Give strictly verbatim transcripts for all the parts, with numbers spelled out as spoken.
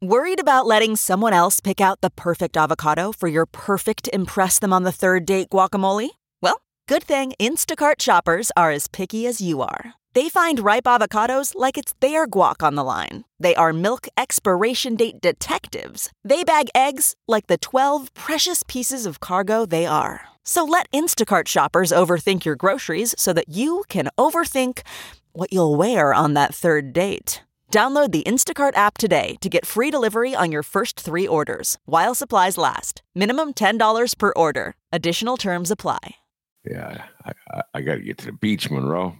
Worried about letting someone else pick out the perfect avocado for your perfect impress them on the third date guacamole? Well, good thing Instacart shoppers are as picky as you are. They find ripe avocados like it's their guac on the line. They are milk expiration date detectives. They bag eggs like the twelve precious pieces of cargo they are. So let Instacart shoppers overthink your groceries so that you can overthink what you'll wear on that third date. Download the Instacart app today to get free delivery on your first three orders, while supplies last. Minimum ten dollars per order. Additional terms apply. Yeah, I, I, I got to get to the beach, Monroe.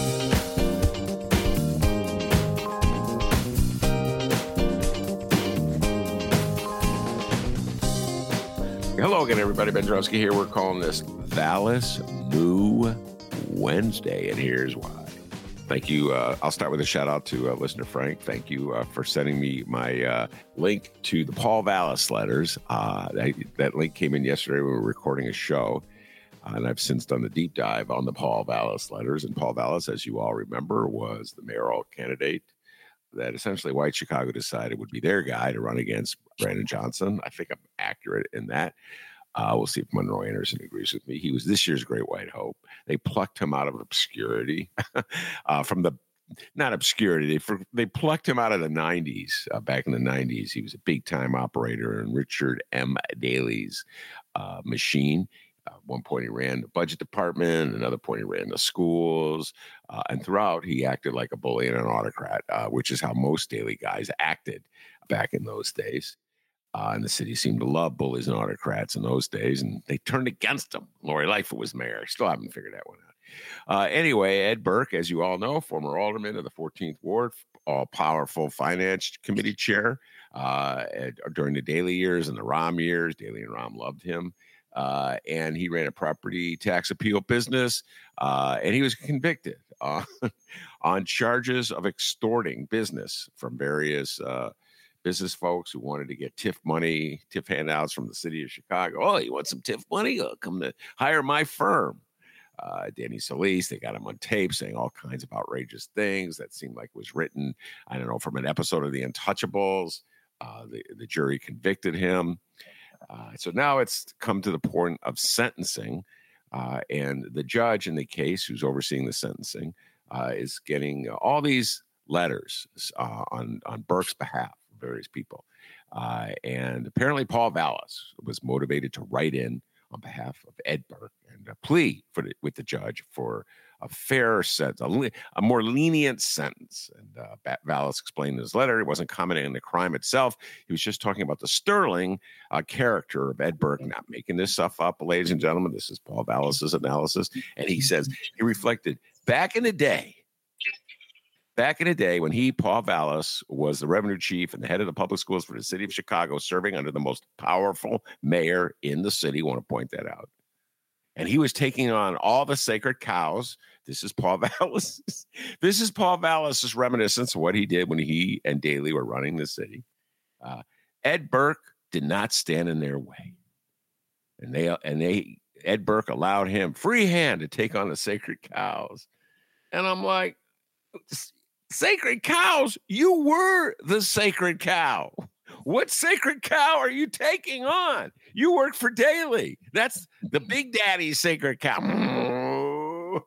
Hello again, everybody. Ben Drowski here. We're calling this Vallis Moo Wednesday, and here's why. Thank you. Uh, I'll start with a shout out to uh, listener Frank. Thank you uh, for sending me my uh, link to the Paul Vallis letters. Uh, that, that link came in yesterday when we were recording a show, uh, and I've since done the deep dive on the Paul Vallis letters. And Paul Vallis, as you all remember, was the mayoral candidate that essentially White Chicago decided would be their guy to run against Brandon Johnson. I think I'm accurate in that. Uh, we'll see if Monroe Anderson agrees with me. He was this year's Great White Hope. They plucked him out of obscurity uh, from the, not obscurity, they for, they plucked him out of the nineties. Uh, back in the nineties, he was a big-time operator in Richard M. Daley's uh, machine. Uh, one point he ran the budget department, another point he ran the schools, uh, and throughout he acted like a bully and an autocrat, uh, which is how most Daley guys acted back in those days. Uh, and the city seemed to love bullies and autocrats in those days, and they turned against him. Lori Lightfoot was mayor. Still haven't figured that one out. Uh, anyway, Ed Burke, as you all know, former alderman of the fourteenth Ward, all-powerful finance committee chair uh, at, during the Daley years and the Rahm years. Daley and Rahm loved him. Uh, and he ran a property tax appeal business, uh, and he was convicted on, on charges of extorting business from various uh business folks who wanted to get T I F money, T I F handouts from the city of Chicago. Oh, you want some T I F money? Oh, come to hire my firm. Uh, Danny Solis, they got him on tape saying all kinds of outrageous things that seemed like it was written, I don't know, from an episode of The Untouchables. Uh, the, the jury convicted him. Uh, so now it's come to the point of sentencing, uh, and the judge in the case who's overseeing the sentencing uh, is getting all these letters uh, on, on Burke's behalf. Various people. Uh, and apparently Paul Vallis was motivated to write in on behalf of Ed Burke and a plea for the, with the judge for a fair sentence, a, le- a more lenient sentence. And uh, Vallis explained in his letter, he wasn't commenting on the crime itself. He was just talking about the sterling uh, character of Ed Burke, not making this stuff up, ladies and gentlemen. This is Paul Vallis's analysis. And he says, he reflected back in the day, Back in the day when he, Paul Vallis, was the revenue chief and the head of the public schools for the city of Chicago, serving under the most powerful mayor in the city, I want to point that out. And he was taking on all the sacred cows. This is Paul Vallis. This is Paul Vallis's reminiscence of what he did when he and Daley were running the city. Uh, Ed Burke did not stand in their way. And they, and they, Ed Burke allowed him free hand to take on the sacred cows. And I'm like, sacred cows? You were the sacred cow. What sacred cow are you taking on? You work for Daley. That's the Big Daddy sacred cow.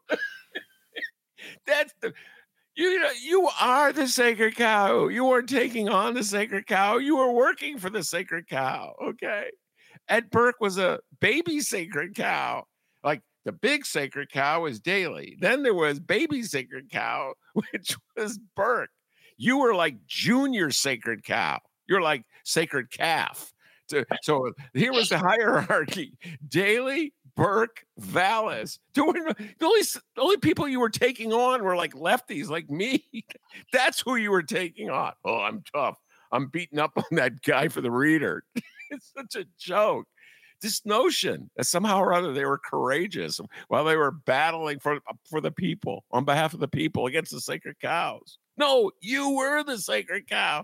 That's the you know you are the sacred cow. You weren't taking on the sacred cow. You were working for the sacred cow. Okay. Ed Burke was a baby sacred cow. Like the big sacred cow was Daley. Then there was baby sacred cow, which was Burke. You were like junior sacred cow. You're like sacred calf. So, so here was the hierarchy: Daley, Burke, Vallis. The only, the only people you were taking on were like lefties, like me. That's who you were taking on. Oh, I'm tough. I'm beating up on that guy for the Reader. It's such a joke. This notion that somehow or other they were courageous while they were battling for, for the people, on behalf of the people, against the sacred cows. No, you were the sacred cow.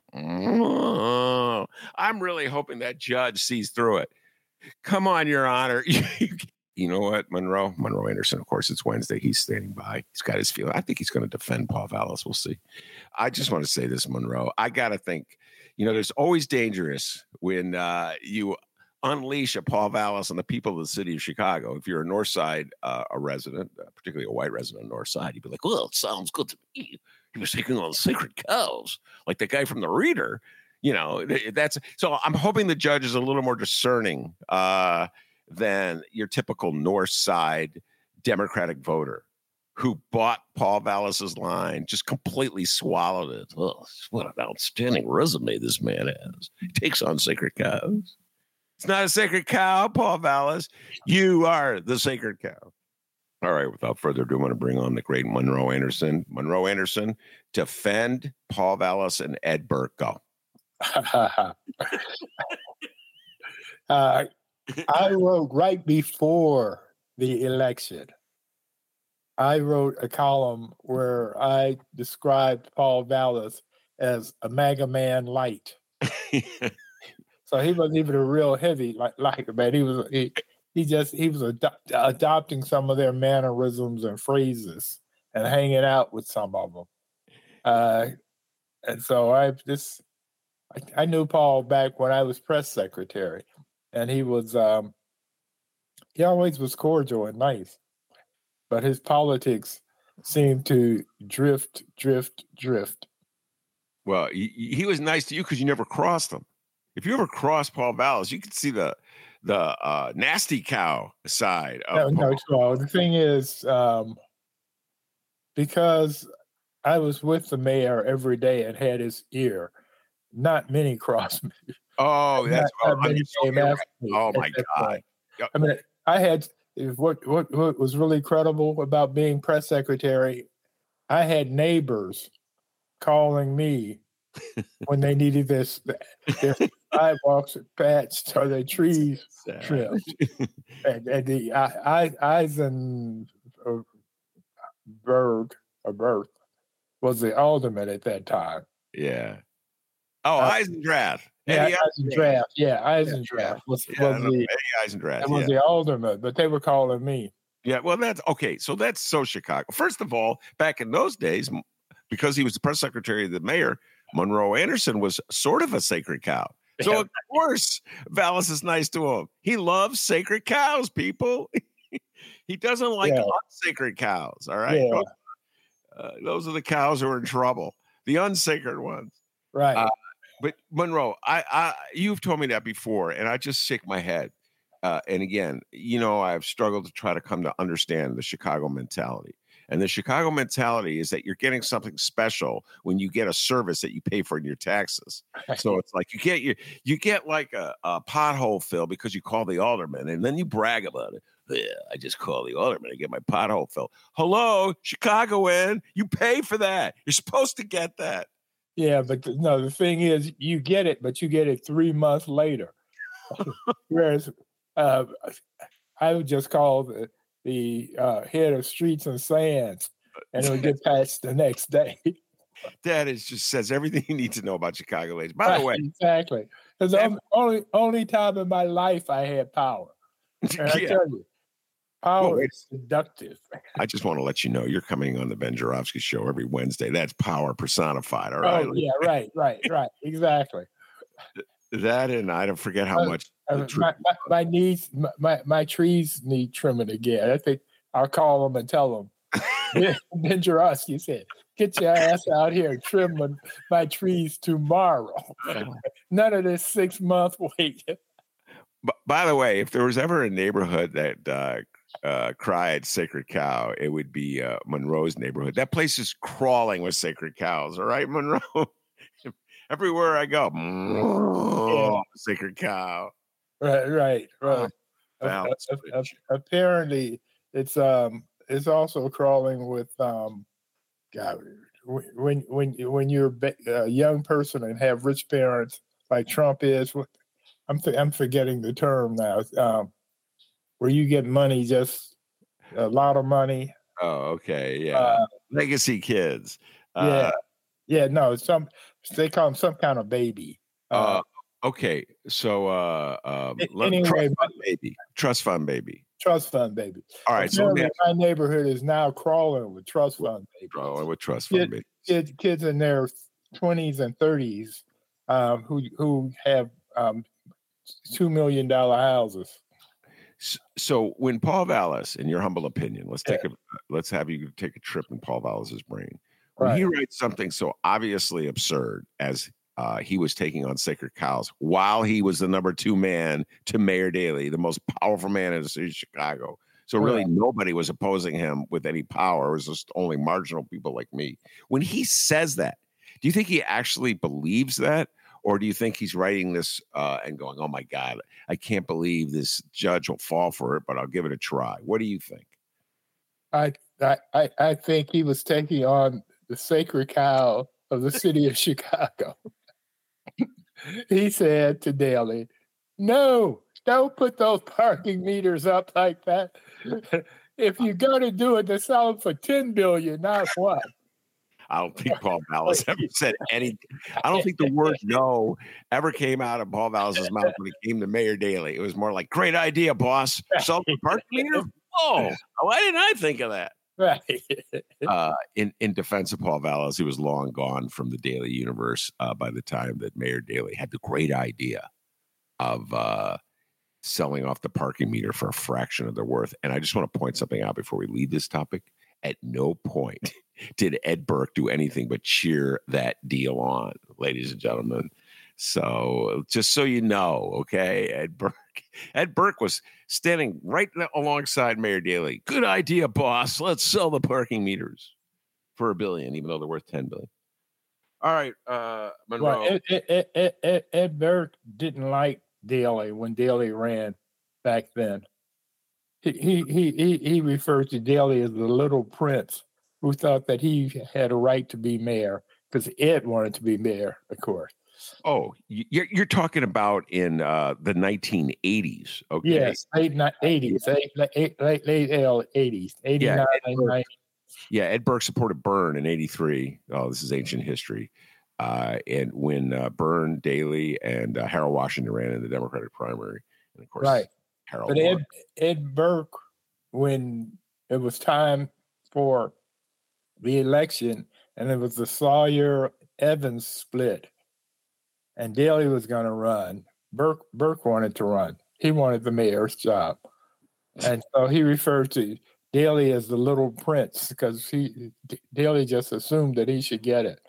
Oh, I'm really hoping that judge sees through it. Come on, Your Honor. You know what, Monroe? Monroe Anderson, of course, it's Wednesday. He's standing by. He's got his feeling. I think he's going to defend Paul Vallis. We'll see. I just want to say this, Monroe. I got to think you know, there's always dangerous when uh, you unleash a Paul Vallas on the people of the city of Chicago. If you're a North Side uh, a resident, uh, particularly a white resident of North Side, you'd be like, well, it sounds good to me. He was taking on sacred cows, like the guy from the Reader. You know, that's so I'm hoping the judge is a little more discerning uh, than your typical North Side Democratic voter who bought Paul Vallas's line, just completely swallowed it. Oh, what an outstanding resume this man has. He takes on sacred cows. It's not a sacred cow, Paul Vallas. You are the sacred cow. All right, without further ado, I'm going to bring on the great Monroe Anderson. Monroe Anderson, defend Paul Vallas and Ed Burke. Go. uh, I wrote right before the election. I wrote a column where I described Paul Vallas as a MAGA man light. So he wasn't even a real heavy like like man. He was he, he just he was ad- adopting some of their mannerisms and phrases and hanging out with some of them. Uh, and so I just. I knew Paul back when I was press secretary, and he was, um, he always was cordial and nice, but his politics seemed to drift, drift, drift. Well, he, he was nice to you because you never crossed him. If you ever crossed Paul Vallas, you could see the the uh, nasty cow side of no, Paul. no, well, the thing is, um, because I was with the mayor every day and had his ear, not many crossed me. Oh, that's not, oh, not many came after me oh my God. Point. I mean, I had what, what what was really credible about being press secretary. I had neighbors calling me when they needed this their sidewalks patched or their trees trimmed. and, and the I, I Eisenberg or Berth was the alderman at that time. Yeah. Oh, uh, Eisendrath. Yeah, Eisendrath. Yeah, Eisendrath was, yeah, was the Eisendrath. was yeah. the alderman, but they were calling me. Yeah, well, that's okay. So that's so Chicago. First of all, back in those days, because he was the press secretary of the mayor, Monroe Anderson was sort of a sacred cow. So, of course, Vallas is nice to him. He loves sacred cows, people. He doesn't like yeah. unsacred cows, all right? Yeah. Uh, those are the cows who are in trouble, the unsacred ones. Right. Uh, but, Monroe, I, I, you've told me that before, and I just shake my head. Uh, and again, you know, I've struggled to try to come to understand the Chicago mentality. And the Chicago mentality is that you're getting something special when you get a service that you pay for in your taxes. So it's like you get you you get like a, a pothole fill because you call the alderman, and then you brag about it. Yeah, I just call the alderman to get my pothole fill. Hello, Chicagoan, you pay for that. You're supposed to get that. Yeah, but the, no, the thing is, you get it, but you get it three months later. Whereas uh, I would just call the the uh, head of Streets and Sands, and it would get patched the next day. That is just says everything you need to know about Chicago ladies. By the way, exactly. Because the only only time in my life I had power. And yeah. I tell you, power well, is seductive. I just want to let you know you're coming on the Ben Joravsky Show every Wednesday. That's power personified. All right. Oh yeah, right, right, right. Exactly. That and I don't forget how uh, much. Uh, my, my, my knees, my, my trees need trimming again. I think I'll call them and tell them. Ben Joravsky said, "Get your ass out here and trim my, my trees tomorrow. None of this six month wait." But by the way, if there was ever a neighborhood that uh, uh, cried sacred cow, it would be uh, Monroe's neighborhood. That place is crawling with sacred cows. All right, Monroe. Everywhere I go, oh, yeah. Sacred cow. Right, right, right. Oh, uh, uh, apparently, it's um, it's also crawling with um, God, when when when you're a young person and have rich parents like Trump is. I'm th- I'm forgetting the term now. Um, where you get money, just a lot of money. Oh, okay, yeah. Uh, Legacy kids. Yeah, uh, yeah. No, some they call them some kind of baby. Uh, uh Okay, so uh, um, anyway, trust fund baby, trust fund baby, trust fund baby. All right, so my neighborhood is now crawling with trust fund baby. Crawling with trust fund baby. Kids, kids in their twenties and thirties um, who who have um, two million dollar houses. So when Paul Vallas, in your humble opinion, let's take Yeah. a let's have you take a trip in Paul Vallas's brain. When Right. he writes something so obviously absurd as uh, he was taking on Sacred Cows while he was the number two man to Mayor Daley, the most powerful man in the city of Chicago. So really Right. nobody was opposing him with any power. It was just only marginal people like me. When he says that, do you think he actually believes that? Or do you think he's writing this uh, and going, oh, my God, I can't believe this judge will fall for it, but I'll give it a try. What do you think? I I I think he was taking on the sacred cow of the city of Chicago. He said to Daley, no, don't put those parking meters up like that. If you're going to do it, to sell them for ten billion dollars, not what? I don't think Paul Vallas ever said any. I don't think the word no ever came out of Paul Vallas's mouth when it came to Mayor Daley. It was more like, great idea, boss. Sell the parking meter? Oh, why didn't I think of that? Right. Uh, in, in defense of Paul Vallas, he was long gone from the Daley universe uh, by the time that Mayor Daley had the great idea of uh, selling off the parking meter for a fraction of their worth. And I just want to point something out before we leave this topic. At no point did Ed Burke do anything but cheer that deal on, ladies and gentlemen. So just so you know, okay, Ed Burke. Ed Burke was standing right alongside Mayor Daley. Good idea, boss. Let's sell the parking meters for a billion, even though they're worth ten billion. All right, uh, Monroe. Well, Ed, Ed, Ed, Ed, Ed Burke didn't like Daley when Daley ran back then. He he he he referred to Daley as the little prince who thought that he had a right to be mayor because Ed wanted to be mayor, of course. Oh, you're you're talking about in uh, the nineteen eighties, okay? Yes, late eighties, late late late late eighties, eighty-nine, ninety. Yeah, Ed Burke supported Byrne in eighty-three. Oh, this is ancient history. Uh, and when uh, Byrne, Daley, and uh, Harold Washington ran in the Democratic primary, and of course, right. Harold. But Ed, Ed Burke, when it was time for the election, and it was the Sawyer-Evans split, and Daley was going to run, Burke Burke wanted to run. He wanted the mayor's job, and so he referred to Daley as the little prince because he Daley just assumed that he should get it.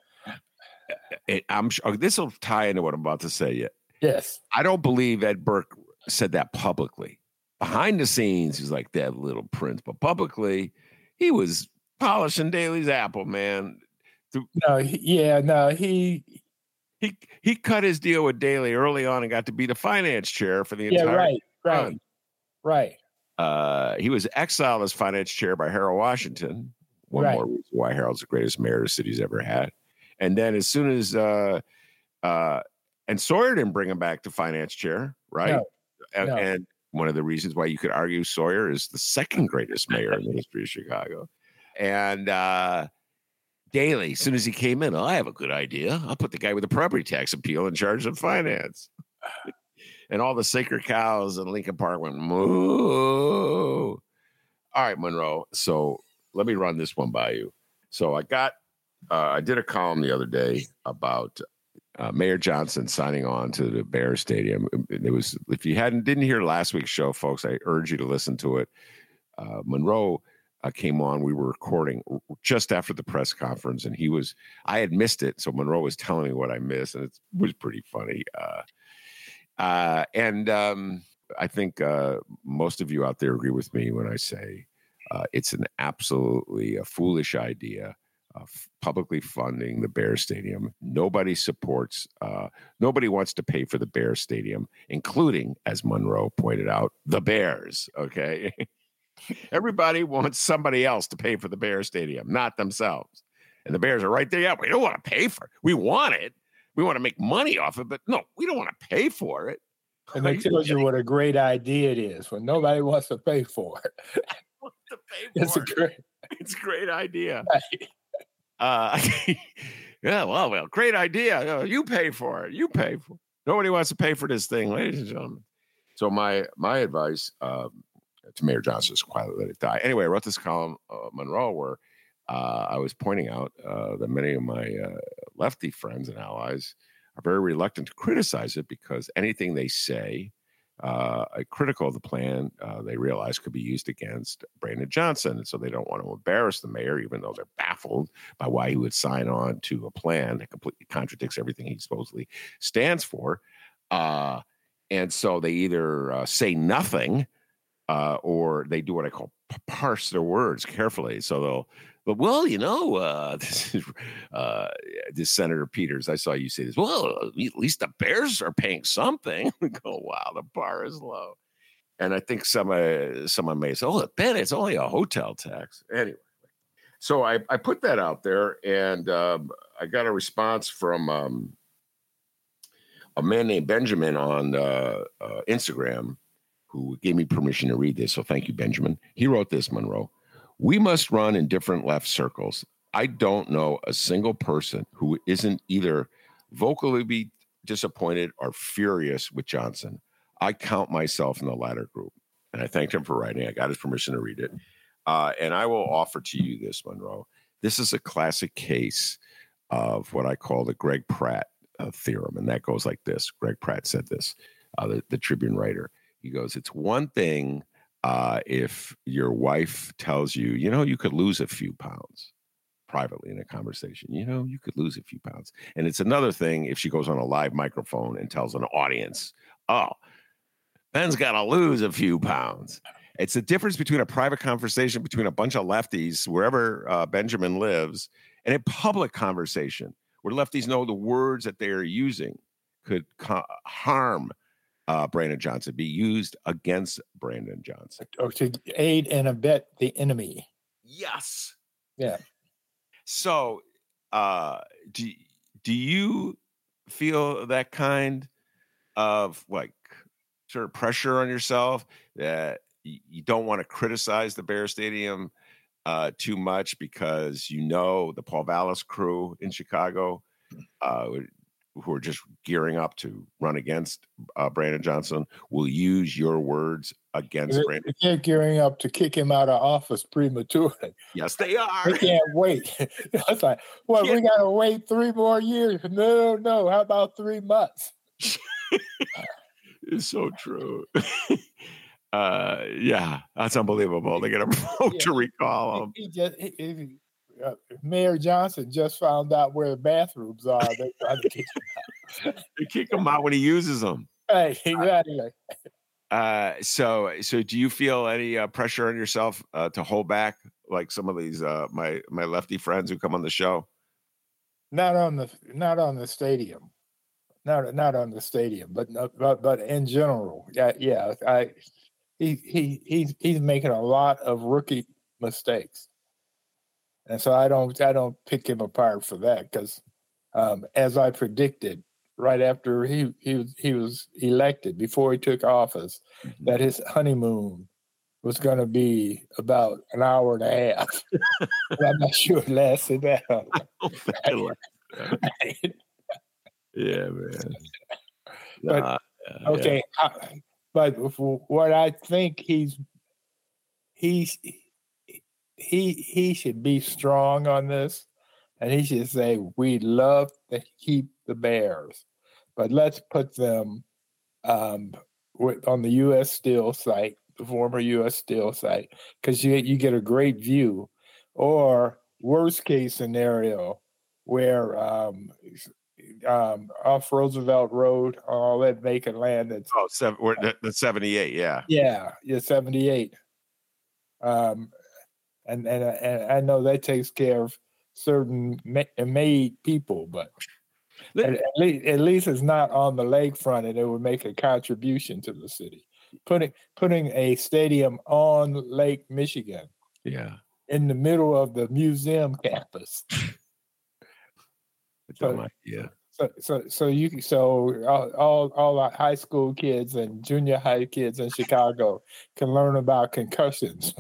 it I'm sure this will tie into what I'm about to say. Yet, yes, I don't believe Ed Burke said that publicly. Behind the scenes, he's like that little prince, but publicly, he was polishing Daley's apple, man. No, yeah, no, he he he cut his deal with Daley early on and got to be the finance chair for the entire. Yeah, right, right, run. right. Uh, he was exiled as finance chair by Harold Washington. One right. more reason why Harold's the greatest mayor the city's ever had. And then as soon as uh, uh, and Sawyer didn't bring him back to finance chair, right? No, and, no. and one of the reasons why you could argue Sawyer is the second greatest mayor in the history of Chicago. And uh, Daley, as soon as he came in, oh, I have a good idea. I'll put the guy with the property tax appeal in charge of finance. And all the sacred cows in Lincoln Park went, moo. All right, Monroe. So let me run this one by you. So I got, uh, I did a column the other day about uh, Mayor Johnson signing on to the Bears Stadium. It was, if you hadn't, didn't hear last week's show, folks, I urge you to listen to it. Uh, Monroe uh, came on. We were recording just after the press conference, and he was, I had missed it. So Monroe was telling me what I missed, and it was pretty funny. Uh, uh, and um, I think uh, most of you out there agree with me when I say uh, it's an absolutely a foolish idea of publicly funding the Bears Stadium. Nobody supports, uh, nobody wants to pay for the Bears Stadium, including, as Monroe pointed out, the Bears, okay? Everybody wants somebody else to pay for the Bears Stadium, not themselves. And the Bears are right there. Yeah, we don't want to pay for it. We want it. We want to make money off it, but no, we don't want to pay for it. And it tells you what a great idea it is when nobody wants to pay for it. Want to pay for it's it. a great, it's a great idea. Right. Uh, yeah, well, well, great idea. Uh, you pay for it. You pay for it. Nobody wants to pay for this thing, ladies and gentlemen. So my my advice um, to Mayor Johnson is quietly let it die. Anyway, I wrote this column, uh, Monroe, where uh, I was pointing out uh, that many of my uh, lefty friends and allies are very reluctant to criticize it because anything they say uh, critical of the plan, uh, they realize could be used against Brandon Johnson. And so they don't want to embarrass the mayor, even though they're baffled by why he would sign on to a plan that completely contradicts everything he supposedly stands for. Uh, and so they either uh, say nothing uh, or they do what I call parse their words carefully. So they'll, but well, you know, uh, this is uh, this Senator Peters. I saw you say this. Well, at least the Bears are paying something. We go, wow, the bar is low. And I think some uh, someone may say, oh, Ben, it's only a hotel tax. Anyway, so I, I put that out there, and um, I got a response from um, a man named Benjamin on uh, uh, Instagram, who gave me permission to read this. So thank you, Benjamin. He wrote this, Monroe. We must run in different left circles. I don't know a single person who isn't either vocally be disappointed or furious with Johnson. I count myself in the latter group. And I thanked him for writing. I got his permission to read it. Uh, and I will offer to you this, Monroe. This is a classic case of what I call the Greg Pratt uh, theorem. And that goes like this. Greg Pratt said this, uh, the, the Tribune writer. He goes, it's one thing uh, if your wife tells you, you know, you could lose a few pounds privately in a conversation, you know, you could lose a few pounds. And it's another thing if she goes on a live microphone and tells an audience, oh, Ben's got to lose a few pounds. It's the difference between a private conversation between a bunch of lefties, wherever uh, Benjamin lives, and a public conversation where lefties know the words that they are using could co- harm Uh, Brandon Johnson, be used against Brandon Johnson. Or to aid and abet the enemy. Yes. Yeah. So uh, do, do you feel that kind of like sort of pressure on yourself that you, you don't want to criticize the Bear Stadium uh, too much because you know the Paul Vallas crew in Chicago uh, who are just gearing up to run against uh, Brandon Johnson will use your words against they're, Brandon. They're gearing up to kick him out of office prematurely. Yes, they are. They can't wait. It's like, well, we got to wait three more years. No, no. How about three months? It's so true. uh, yeah, that's unbelievable. They're going to vote to recall him. He, he just, he, he, Uh, Mayor Johnson just found out where the bathrooms are. They're trying to kick him out. They kick him out when he uses them. Hey, exactly. Uh, so, so do you feel any uh, pressure on yourself uh, to hold back, like some of these uh, my my lefty friends who come on the show? Not on the not on the stadium, not not on the stadium, but but but in general, yeah, yeah. I he he he's he's making a lot of rookie mistakes. And so I don't I don't pick him apart for that because, um, as I predicted, right after he he was he was elected, before he took office, mm-hmm. that his honeymoon was going to be about an hour and a half. I'm not sure it lasted that long. Right? Yeah, man. But, nah, okay, yeah. I, but what I think he's he's. He he should be strong on this, and he should say, we'd love to keep the Bears, but let's put them um, with, on the U S Steel site, the former U S Steel site, because you, you get a great view. Or worst case scenario, where um, um, off Roosevelt Road, all that vacant land. That's, oh, seven, the seventy-eight, yeah. Yeah, yeah, seventy-eight. Um, And, and and I know that takes care of certain made people, but at, at least at least it's not on the lakefront, and it would make a contribution to the city. Putting putting a stadium on Lake Michigan, yeah, in the middle of the museum campus. So, yeah. So so so you so all, all all our high school kids and junior high kids in Chicago can learn about concussions.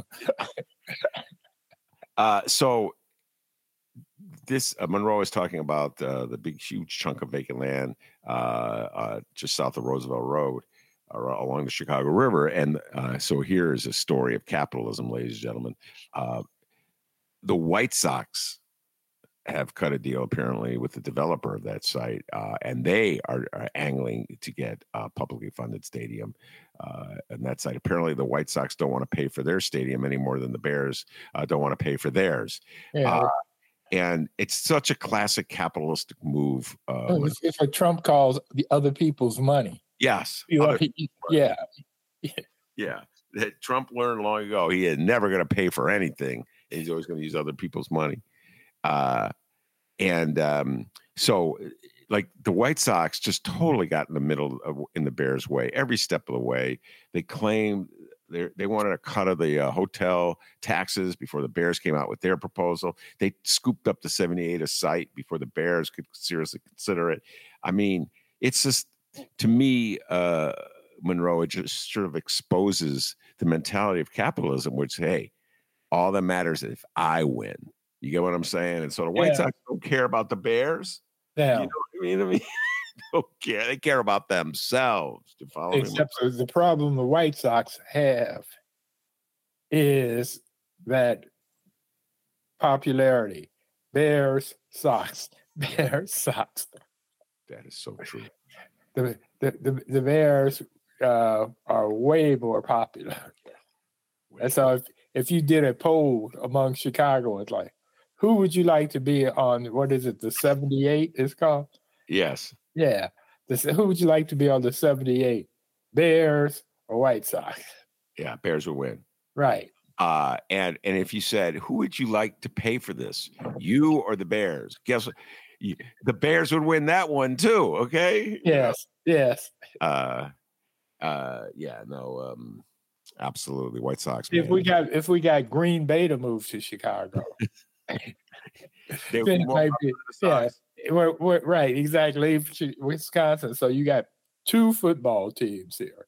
uh, so this uh, Monroe is talking about uh, the big, huge chunk of vacant land uh, uh, just south of Roosevelt Road, uh, along the Chicago River, and uh, so here is a story of capitalism, ladies and gentlemen. Uh, the White Sox have cut a deal apparently with the developer of that site, uh, and they are, are angling to get a publicly funded stadium uh, on that site. Apparently, the White Sox don't want to pay for their stadium any more than the Bears uh, don't want to pay for theirs. Yeah. Uh, and it's such a classic capitalistic move. Uh, it's, it's what Trump calls the other people's money. Yes. You know, he, yeah. Yeah. That Trump learned long ago he is never going to pay for anything. He's always going to use other people's money. Uh, and um, so, like, the White Sox just totally got in the middle of in the Bears' way every step of the way. They claimed they they wanted a cut of the uh, hotel taxes before the Bears came out with their proposal. They scooped up the seventy-eight a site before the Bears could seriously consider it. I mean, it's just, to me, uh, Monroe, it just sort of exposes the mentality of capitalism, which, hey, all that matters is if I win. You get what I'm saying? And so the White yeah. Sox don't care about the Bears. Yeah. You know what I mean? I mean, don't care. They care about themselves. To follow Except the problem the White Sox have is that popularity. Bears, Sox, Bears, Sox. That is so true. The the the, the Bears uh, are way more popular. Way and so if, if you did a poll among Chicagoans, like, who would you like to be on, what is it, the seventy-eight it's called? Yes. Yeah. This, who would you like to be on the seventy-eight? Bears or White Sox? Yeah, Bears will win. Right. Uh, and and if you said, who would you like to pay for this? You or the Bears? Guess what? You, the Bears would win that one too, okay? Yes, you know? Yes. Uh, uh, yeah, no, um, absolutely. White Sox. If man. we got if we got Green Bay to move to Chicago. They would more be, yeah, we're, we're, right, exactly. Wisconsin. So you got two football teams here.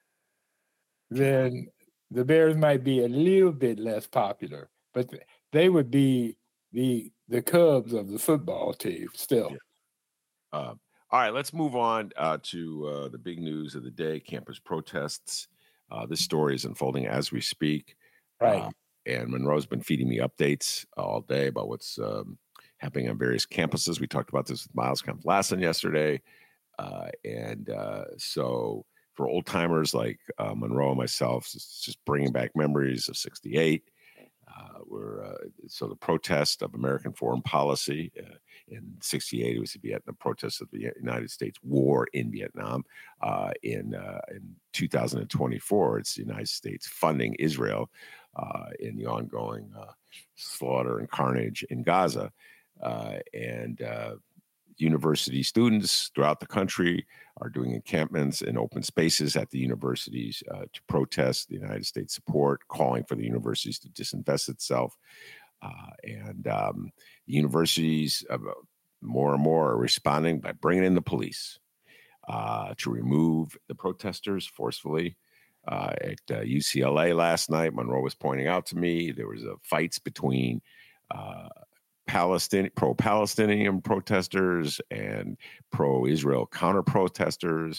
Then the Bears might be a little bit less popular, but they would be the the Cubs of the football team still. Yeah. Uh, all right, let's move on uh, to uh, the big news of the day: campus protests. Uh, this story is unfolding as we speak. Right. Uh, And Monroe's been feeding me updates all day about what's um, happening on various campuses. We talked about this with Miles Kampf-Lassin yesterday. Uh, and uh, so for old timers like uh, Monroe and myself, it's just bringing back memories of sixty-eight. Uh, we're, uh, so the protest of American foreign policy uh, in sixty-eight, it was the Vietnam protest of the United States war in Vietnam. Uh, in, uh, in two thousand twenty-four, it's the United States funding Israel Uh, in the ongoing uh, slaughter and carnage in Gaza. Uh, and uh, university students throughout the country are doing encampments in open spaces at the universities uh, to protest the United States support, calling for the universities to disinvest itself. Uh, and um, the universities uh, more and more are responding by bringing in the police uh, to remove the protesters forcefully. Uh, at uh, U C L A last night, Monroe was pointing out to me there was a fights between uh, Palestinian pro-Palestinian protesters and pro-Israel counter-protesters.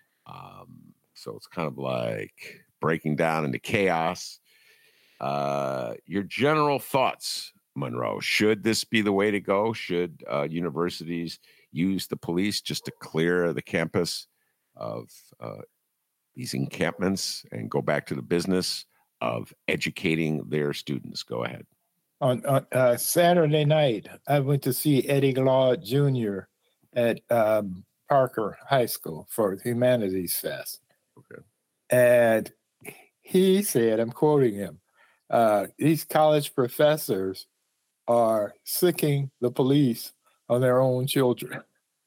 Um, so it's kind of like breaking down into chaos. Uh, your general thoughts, Monroe? Should this be the way to go? Should uh, universities use the police just to clear the campus of uh, these encampments and go back to the business of educating their students? Go ahead. On, on uh, Saturday night, I went to see Eddie Law Junior at um, Parker High School for the Humanities Fest. Okay. And he said, I'm quoting him, uh, these college professors are sicking the police on their own children.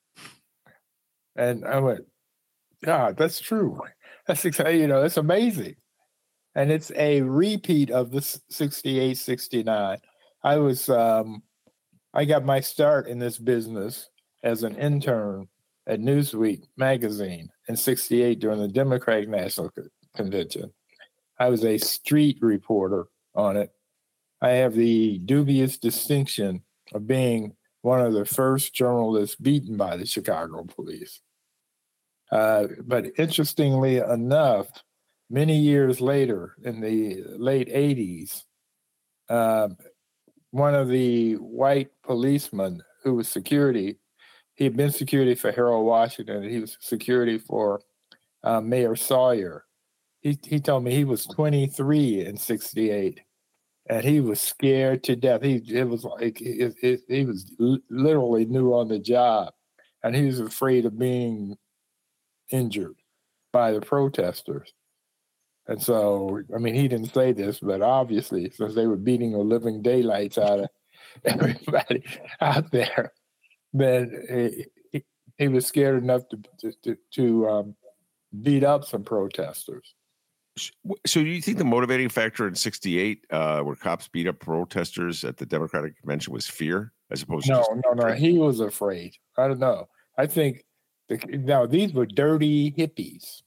And I went, God, that's true. That's you know, it's amazing. And it's a repeat of the sixty-eight, sixty-nine. I was, um, I got my start in this business as an intern at Newsweek magazine in sixty-eight during the Democratic National Convention. I was a street reporter on it. I have the dubious distinction of being one of the first journalists beaten by the Chicago police. Uh, but interestingly enough, many years later, in the late eighties, uh, one of the white policemen who was security. He had been security for Harold Washington, and he was security for uh, Mayor Sawyer. He he told me he was twenty-three in sixty-eight, and he was scared to death. He it was like it, it, he was literally new on the job, and he was afraid of being injured by the protesters. And so, I mean, he didn't say this, but obviously, since they were beating the living daylights out of everybody out there, then he, he, he was scared enough to to, to um, beat up some protesters. So do you think the motivating factor in sixty-eight, uh, where cops beat up protesters at the Democratic Convention, was fear as opposed no, to just no, no, no. He was afraid. I don't know. I think the, now these were dirty hippies.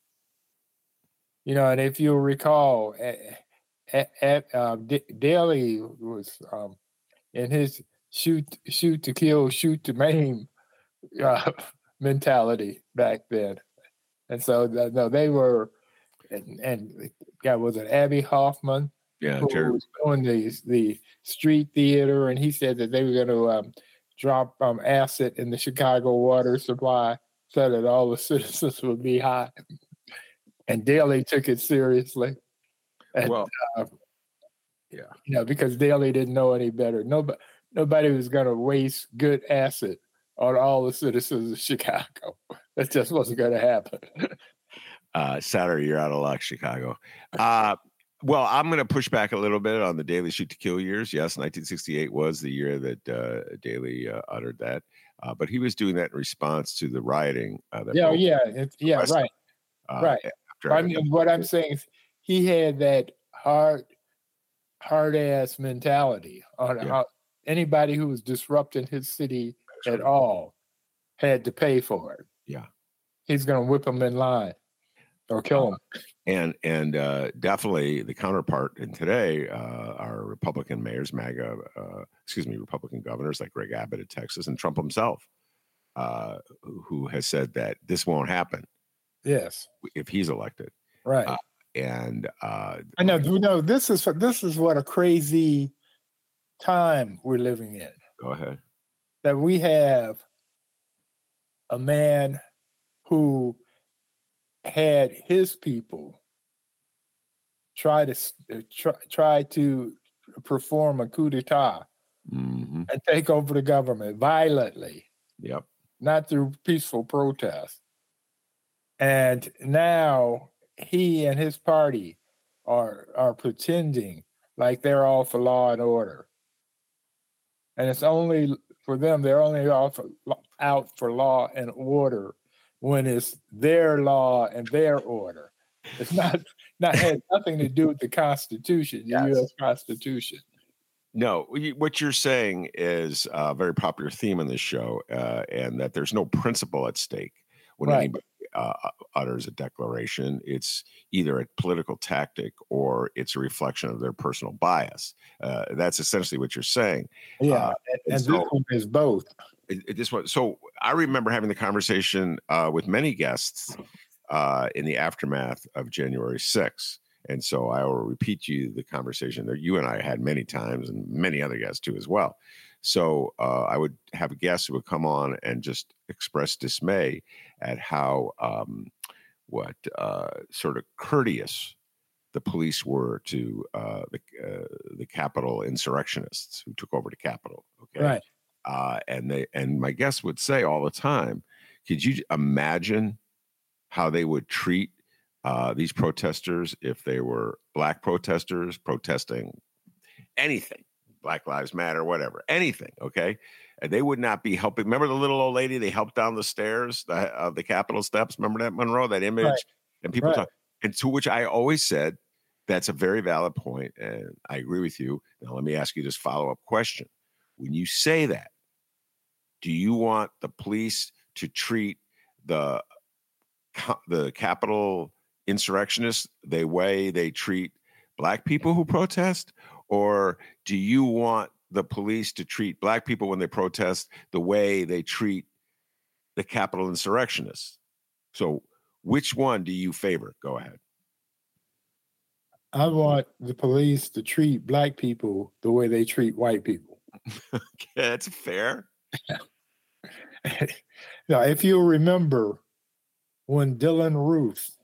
You know, and if you recall, at, at, uh, D- Daley was um, in his shoot, shoot to kill, shoot to maim uh, mentality back then, and so the, no, they were, and, and yeah, was it Abby Hoffman? Yeah, who Jerry. was doing the the street theater, and he said that they were going to um, drop um, acid in the Chicago water supply so that all the citizens would be high. And Daley took it seriously. And, well, uh, yeah, you know, because Daley didn't know any better. Nobody, nobody was going to waste good acid on all the citizens of Chicago. That just wasn't going to happen. uh, Saturday, you're out of luck, Chicago. Uh, well, I'm going to push back a little bit on the Daley shoot to kill years. Yes, nineteen sixty-eight was the year that uh, Daley uh, uttered that, uh, but he was doing that in response to the rioting. Uh, that yeah, yeah, it's, yeah, West, right, uh, right. I mean, what I'm saying is he had that hard, hard ass mentality on yeah. how anybody who was disrupting his city That's at right. all had to pay for it. Yeah, he's going to whip them in line or kill them. Uh, and and uh, definitely the counterpart in today uh, are Republican mayors, MAGA, uh, excuse me, Republican governors like Greg Abbott of Texas and Trump himself, uh, who has said that this won't happen. Yes, if he's elected, right? Uh, and uh, I know, you know, this is this is what a crazy time we're living in. Go ahead. That we have a man who had his people try to try, try to perform a coup d'état mm-hmm. and take over the government violently. Yep. Not through peaceful protest. And now he and his party are are pretending like they're all for law and order. And it's only for them, they're only out for, out for law and order when it's their law and their order. It's not not has nothing to do with the Constitution, the yes. U S Constitution. No, what you're saying is a very popular theme in this show, uh, and that there's no principle at stake when right. anybody uh, utters a declaration. It's either a political tactic or it's a reflection of their personal bias. Uh, that's essentially what you're saying. Yeah, uh, and, and so, this one is both. It, it just was, so I remember having the conversation uh, with many guests uh, in the aftermath of January sixth. And so I will repeat to you the conversation that you and I had many times, and many other guests too as well. So uh, I would have guests who would come on and just express dismay at how um, what uh, sort of courteous the police were to uh, the uh, the Capitol insurrectionists who took over the Capitol. Okay, right. Uh, and they and my guests would say all the time, "Could you imagine how they would treat Uh, these protesters if they were black protesters protesting anything, Black Lives Matter, whatever, anything, okay? And they would not be helping. Remember the little old lady they helped down the stairs, the, uh, the Capitol steps? Remember that, Monroe, that image? Right. And people right. talk, and to which I always said, that's a very valid point, and I agree with you. Now, let me ask you this follow-up question. When you say that, do you want the police to treat the the Capitol insurrectionists the way they treat black people who protest? Or do you want the police to treat black people when they protest the way they treat the Capitol insurrectionists? So which one do you favor? Go ahead. I want the police to treat black people the way they treat white people. That's fair. Now, if you remember when Dylan Ruth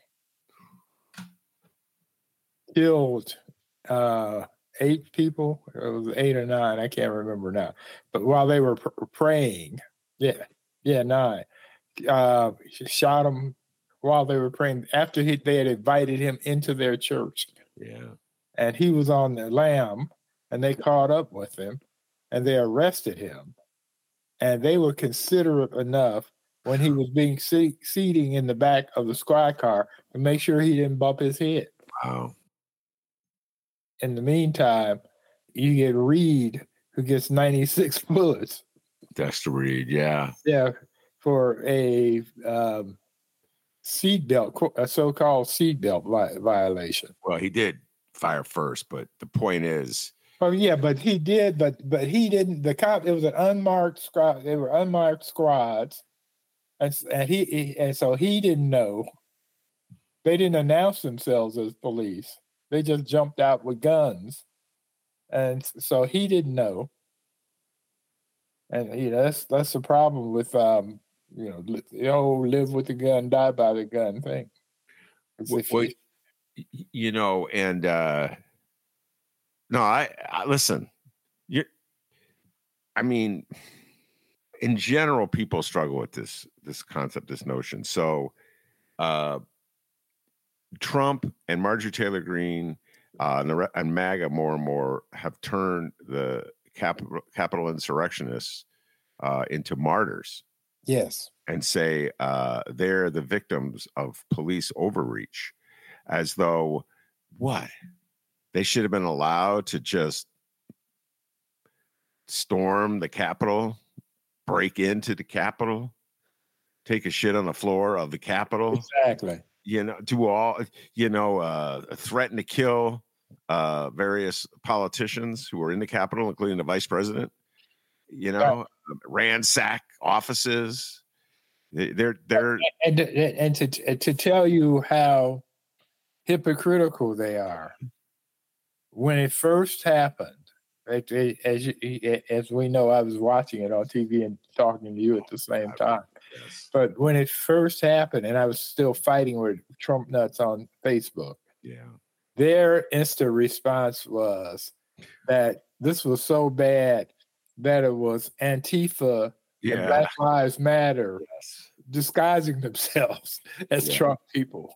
killed uh, eight people, it was eight or nine, I can't remember now, but while they were pr- praying, yeah, yeah, nine, uh, shot them while they were praying after he, they had invited him into their church. Yeah. And he was on the lam, and they caught up with him, and they arrested him. And they were considerate enough when he was being se- seating in the back of the squad car to make sure he didn't bump his head. Wow. In the meantime, you get Reed, who gets ninety-six bullets. Dexter Reed, yeah. Yeah, for a um, seatbelt, a so-called seatbelt vi- violation. Well, he did fire first, but the point is, well, yeah, but he did, but but he didn't. The cop, it was an unmarked squad. They were unmarked squads, and and he, he and so he didn't know. They didn't announce themselves as police. They just jumped out with guns, and so he didn't know. And you know that's that's the problem with um you know the whole live with the gun, die by the gun thing. Well, well, you know, and uh, no, I, I listen. You, I mean, in general, people struggle with this this concept, this notion. So, uh, Trump and Marjorie Taylor Greene uh, and, the, and MAGA more and more have turned the Capitol, Capitol insurrectionists uh, into martyrs. Yes. And say uh, they're the victims of police overreach, as though what? They should have been allowed to just storm the Capitol, break into the Capitol, take a shit on the floor of the Capitol. Exactly. You know, do all, you know, uh, threaten to kill uh, various politicians who were in the Capitol, including the vice president, you know, yeah. ransack offices. They're, they're, and, and to, to tell you how hypocritical they are. When it first happened, as you, as we know, I was watching it on T V and talking to you at the same time. Yes. But when it first happened, and I was still fighting with Trump nuts on Facebook, yeah, their instant response was that this was so bad that it was Antifa yeah. and Black Lives Matter yes. disguising themselves as yeah. Trump people.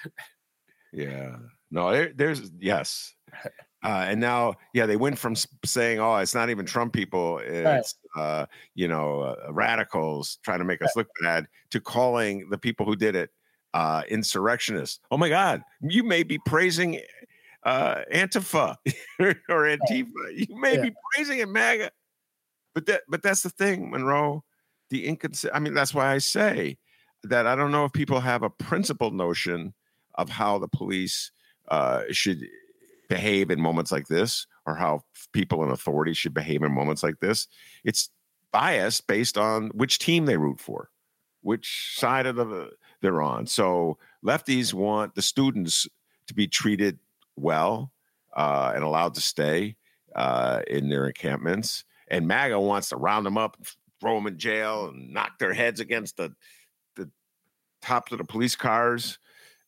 Yeah. No, there, there's, yes. Uh, and now, yeah, they went from saying, "Oh, it's not even Trump people; it's right. uh, you know uh, radicals trying to make us look bad," to calling the people who did it uh, insurrectionists. Oh my God, you may be praising uh, Antifa or Antifa. You may yeah. be praising it, MAGA. But that, but that's the thing, Monroe. The inconsistent. I mean, that's why I say that I don't know if people have a principled notion of how the police uh, should behave in moments like this, or how people in authority should behave in moments like this. It's biased based on which team they root for, which side of the they're on. So lefties want the students to be treated well uh, and allowed to stay uh, in their encampments, and MAGA wants to round them up, throw them in jail, and knock their heads against the the tops of the police cars.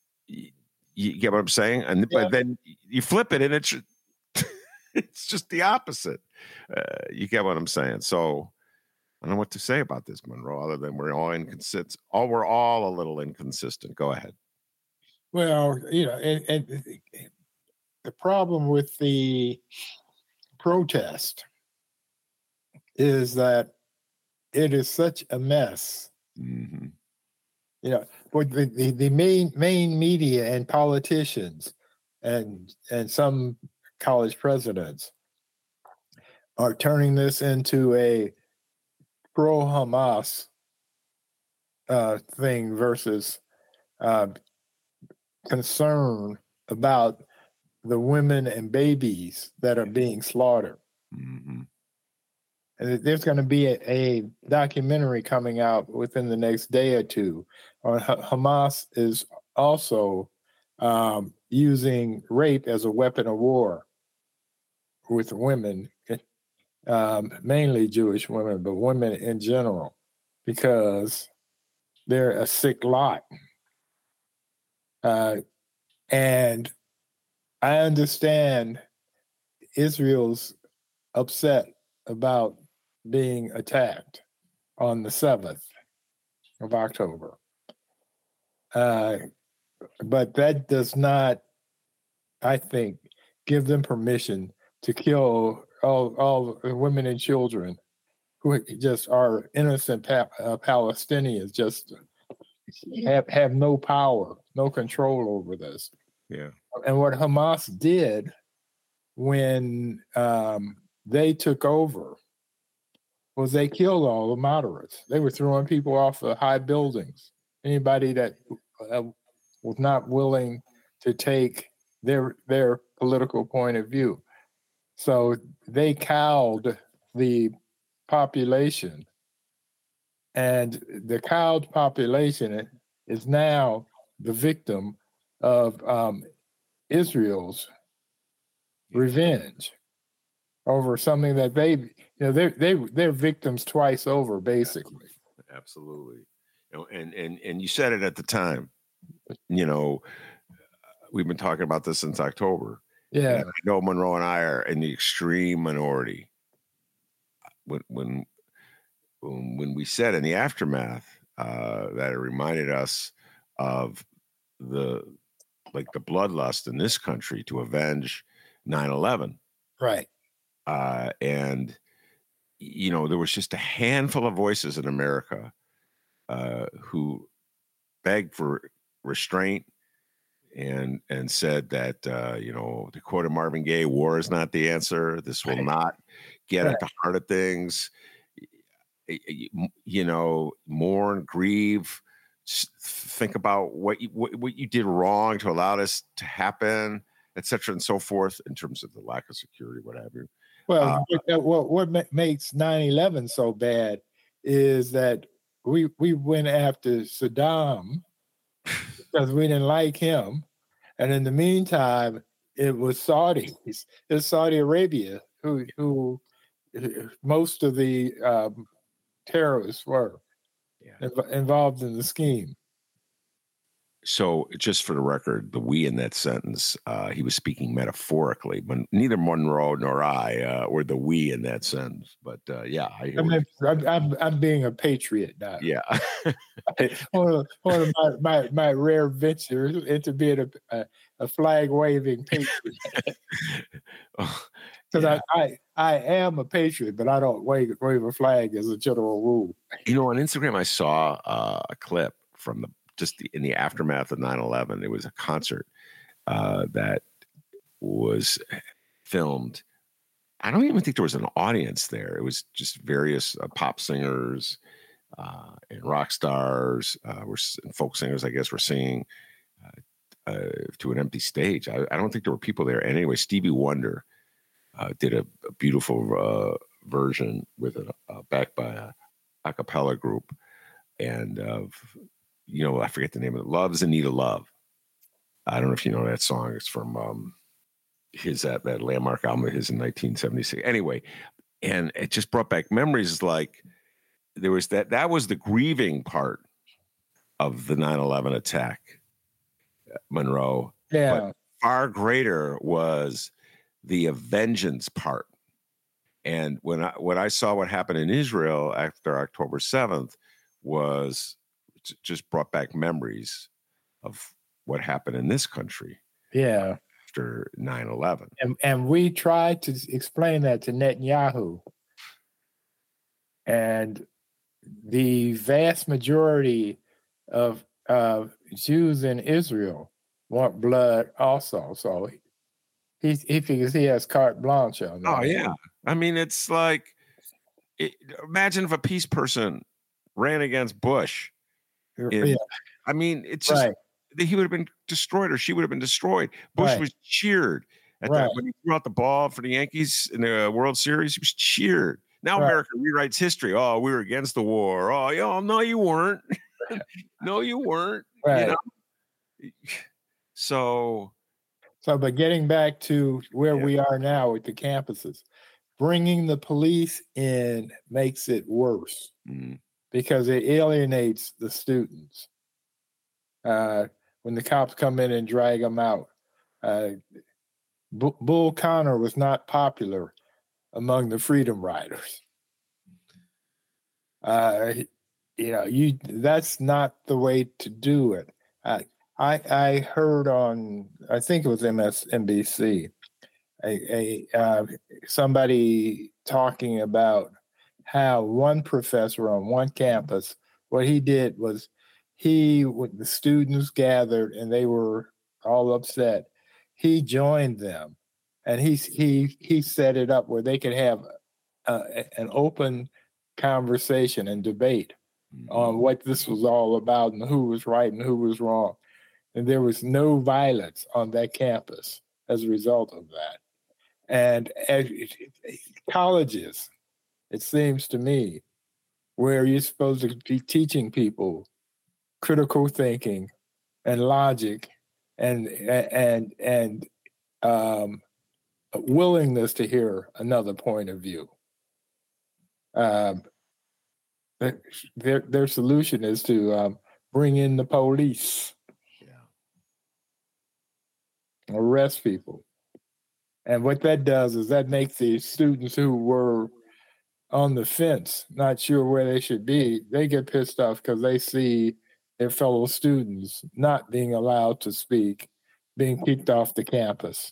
You get what I'm saying? And yeah. But then you flip it, and it's it's just the opposite. Uh, you get what I'm saying? So I don't know what to say about this, Monroe, other than we're all inconsistent. All we're all a little inconsistent. Go ahead. Well, you know, and, and the problem with the protest is that it is such a mess. Mm-hmm. You know, but the, the, the main main media and politicians and and some college presidents are turning this into a pro-Hamas uh, thing versus uh, concern about the women and babies that are being slaughtered. Mm-hmm. And there's going to be a, a documentary coming out within the next day or two on Hamas is also um, using rape as a weapon of war with women um, mainly Jewish women, but women in general, because they're a sick lot. Uh, and I understand Israel's upset about being attacked on the seventh of October. Uh, but that does not, I think, give them permission to kill all, all women and children who just are innocent pa- uh, Palestinians, just have, have no power, no control over this. Yeah. And what Hamas did when um, they took over was they killed all the moderates. They were throwing people off of high buildings. Anybody that uh, was not willing to take their their political point of view. So they cowed the population, and the cowed population is now the victim of um, Israel's revenge over something that they, you know, they they they're victims twice over, basically. Absolutely. You know, and and and you said it at the time. You know, we've been talking about this since October. Yeah. And I know Monroe and I are in the extreme minority. When when when we said in the aftermath uh, that it reminded us of the like the bloodlust in this country to avenge nine eleven. Right. Uh, and you know, there was just a handful of voices in America uh, who begged for restraint and and said that, uh, you know, to quote Marvin Gaye, war is not the answer. This will Right. not get Right. at the heart of things. You know, mourn, grieve, think about what you, what, what you did wrong to allow this to happen, et cetera, and so forth, in terms of the lack of security, what have you. Well, uh, what, what ma- makes nine eleven so bad is that we we went after Saddam because we didn't like him, and in the meantime, it was Saudi, it's Saudi Arabia who who most of the um, terrorists were yeah. inv- involved in the scheme. So, just for the record, the we in that sentence, uh, he was speaking metaphorically, but neither Monroe nor I uh, were the we in that sentence. But uh, yeah, I, I mean, I'm, I'm, I'm being a patriot now. Yeah. one of, one of my, my, my rare ventures into being a, a, a flag waving patriot. Because yeah. I, I, I am a patriot, but I don't wave, wave a flag as a general rule. You know, on Instagram, I saw uh, a clip from the just the, in the aftermath of nine eleven. It was a concert uh, that was filmed. I don't even think there was an audience there. It was just various uh, pop singers uh, and rock stars, uh, were, and folk singers, I guess, were singing uh, uh, to an empty stage. I, I don't think there were people there. And anyway, Stevie Wonder uh, did a, a beautiful uh, version with it, uh, backed by a a cappella group. And, uh, you know, I forget the name of it. Love's Anita Love. I don't know if you know that song. It's from um, his that, that landmark album of his in nineteen seventy-six. Anyway, and it just brought back memories. Like there was that, that was the grieving part of the nine eleven attack, Monroe. Yeah. But far greater was the vengeance part. And when I when I saw what happened in Israel after October seventh, was just brought back memories of what happened in this country. Yeah. After nine eleven. And, and we tried to explain that to Netanyahu. And the vast majority of uh, Jews in Israel want blood also. So he, he figures he has carte blanche on that. Oh, yeah. I mean, it's like, it, imagine if a peace person ran against Bush. In, yeah. I mean, it's just, right. he would have been destroyed or she would have been destroyed. Bush right. was cheered at right. that when he threw out the ball for the Yankees in the World Series. He was cheered. Now right. America rewrites history. Oh, we were against the war. Oh, yo, no, you weren't. no, you weren't. Right. You know? So, so, but getting back to where yeah. we are now with the campuses, bringing the police in makes it worse mm-hmm. because it alienates the students. Uh, when the cops come in and drag them out, uh, B- Bull Connor was not popular among the Freedom Riders. Uh, you know, you that's not the way to do it. I I, I heard on, I think it was M S N B C, a, a uh, somebody talking about how one professor on one campus, what he did was he, when the students gathered and they were all upset, he joined them, and he he he set it up where they could have uh, an open conversation and debate Mm-hmm. on what this was all about and who was right and who was wrong. And there was no violence on that campus as a result of that. And as colleges, it seems to me, where you're supposed to be teaching people critical thinking and logic and and and um, willingness to hear another point of view. Um, their their solution is to um, bring in the police, yeah, arrest people, and what that does is that makes the students who were on the fence, not sure where they should be, they get pissed off because they see their fellow students not being allowed to speak, being kicked off the campus.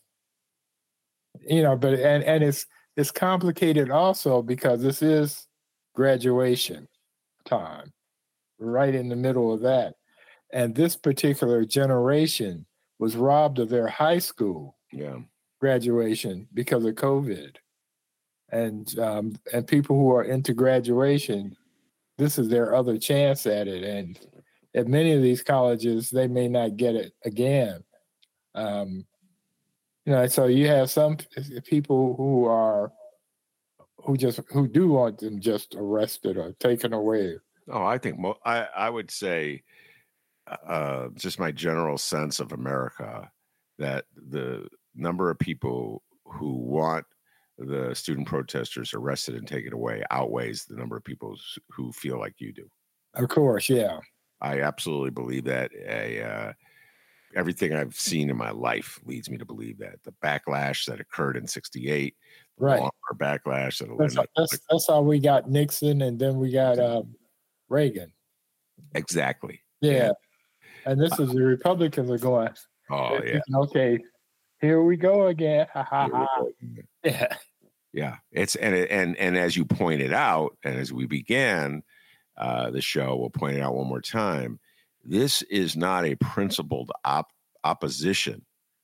You know, but and and it's it's complicated also because this is graduation time, right in the middle of that. And this particular generation was robbed of their high school yeah. graduation because of COVID. And um, and people who are into graduation, this is their other chance at it. And at many of these colleges, they may not get it again. Um, you know, so you have some people who are who just who do want them just arrested or taken away. Oh, I think mo- I I would say, uh, just my general sense of America, that the number of people who want the student protesters arrested and taken away outweighs the number of people who feel like you do. Of course, yeah. I absolutely believe that. A, uh, everything I've seen in my life leads me to believe that. The backlash that occurred in sixty-eight, the right. longer backlash that that's, that's, that's how we got Nixon, and then we got um, Reagan. Exactly. Yeah. yeah. And this is the Republicans are going, oh, yeah. Okay, here we go again. Ha, ha, ha. Yeah. Yeah. It's and and and as you pointed out, and as we began uh, the show, we'll point it out one more time. This is not a principled op- opposition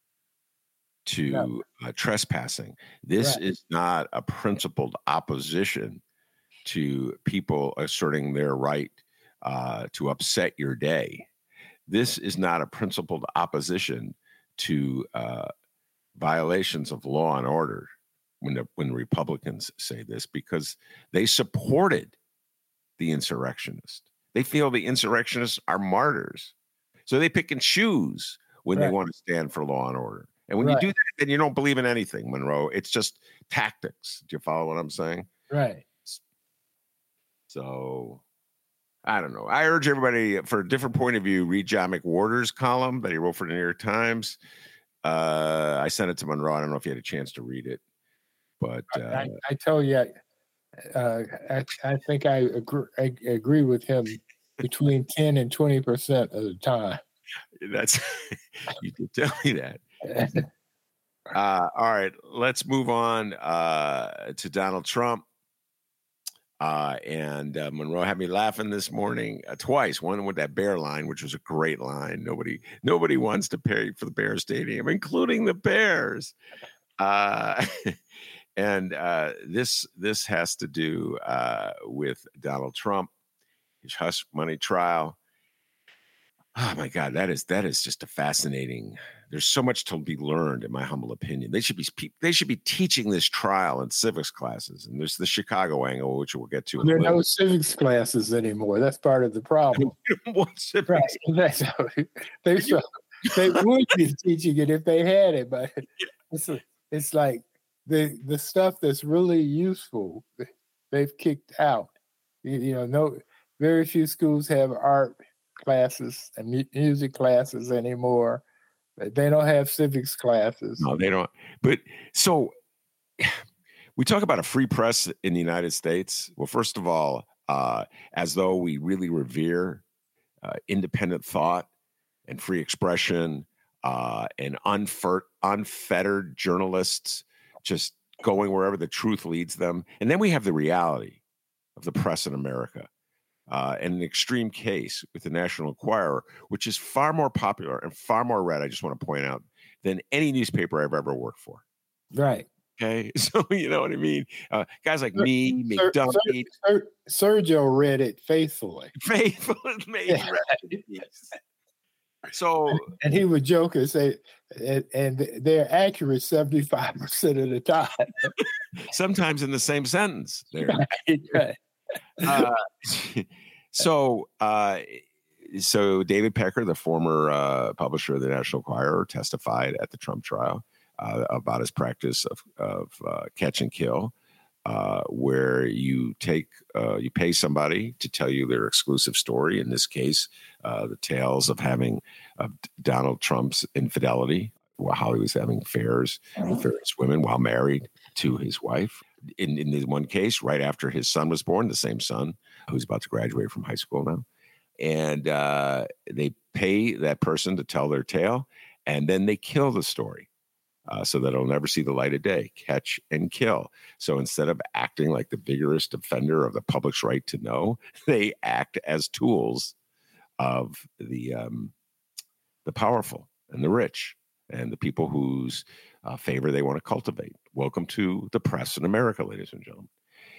to no. uh, trespassing. This right. is not a principled opposition to people asserting their right uh, to upset your day. This is not a principled opposition to uh, violations of law and order when the, when Republicans say this, because they supported the insurrectionists. They feel the insurrectionists are martyrs. So they pick and choose when right. they want to stand for law and order. And when right. you do that, then you don't believe in anything, Monroe. It's just tactics. Do you follow what I'm saying? Right. So I don't know. I urge everybody, for a different point of view, read John McWhorter's column that he wrote for the New York Times. Uh, I sent it to Monroe. I don't know if you had a chance to read it, but uh, I, I tell you, uh, I, I think I agree, I agree with him between ten and twenty percent of the time. That's you can tell me that. uh, all right, let's move on uh, to Donald Trump. Uh, and uh, Monroe had me laughing this morning uh, twice. One with that bear line, which was a great line. Nobody, nobody wants to pay for the Bear Stadium, including the Bears. Uh, and uh, this this has to do uh, with Donald Trump, his hush money trial. Oh my God, that is that is just a fascinating. There's so much to be learned, in my humble opinion. They should be they should be teaching this trial in civics classes. And there's the Chicago angle, which we'll get to. There are no civics classes anymore. That's part of the problem. Right. That's how, they, so, they would be teaching it if they had it, but it's it's like the the stuff that's really useful, they've kicked out. You, you know, no, very few schools have art classes and mu- music classes anymore. They don't have civics classes. No, they don't. But so we talk about a free press in the United States. Well, first of all, uh, as though we really revere uh, independent thought and free expression uh, and unfer- unfettered journalists just going wherever the truth leads them. And then we have the reality of the press in America. Uh, and an extreme case with the National Enquirer, which is far more popular and far more read, I just want to point out, than any newspaper I've ever worked for. Right. Okay. So, you know what I mean? Uh, guys like Sir, me, Sir, McDumpy. Sir, Sir, Sergio read it faithfully. Faithful. Yeah. So, and he would joke and say, and, and they're accurate seventy-five percent of the time. Sometimes in the same sentence. There. Right, right. Uh, so, uh, so David Pecker, the former uh, publisher of the National Enquirer, testified at the Trump trial uh, about his practice of, of uh, catch and kill, uh, where you take uh, you pay somebody to tell you their exclusive story. In this case, uh, the tales of having of Donald Trump's infidelity, how he was having affairs with various women while married to his wife. In, in this one case, right after his son was born, the same son who's about to graduate from high school now. And uh, they pay that person to tell their tale, and then they kill the story uh, so that it'll never see the light of day. Catch and kill. So instead of acting like the vigorous defender of the public's right to know, they act as tools of the um, the powerful and the rich and the people whose uh, favor they want to cultivate. Welcome to the press in America, ladies and gentlemen.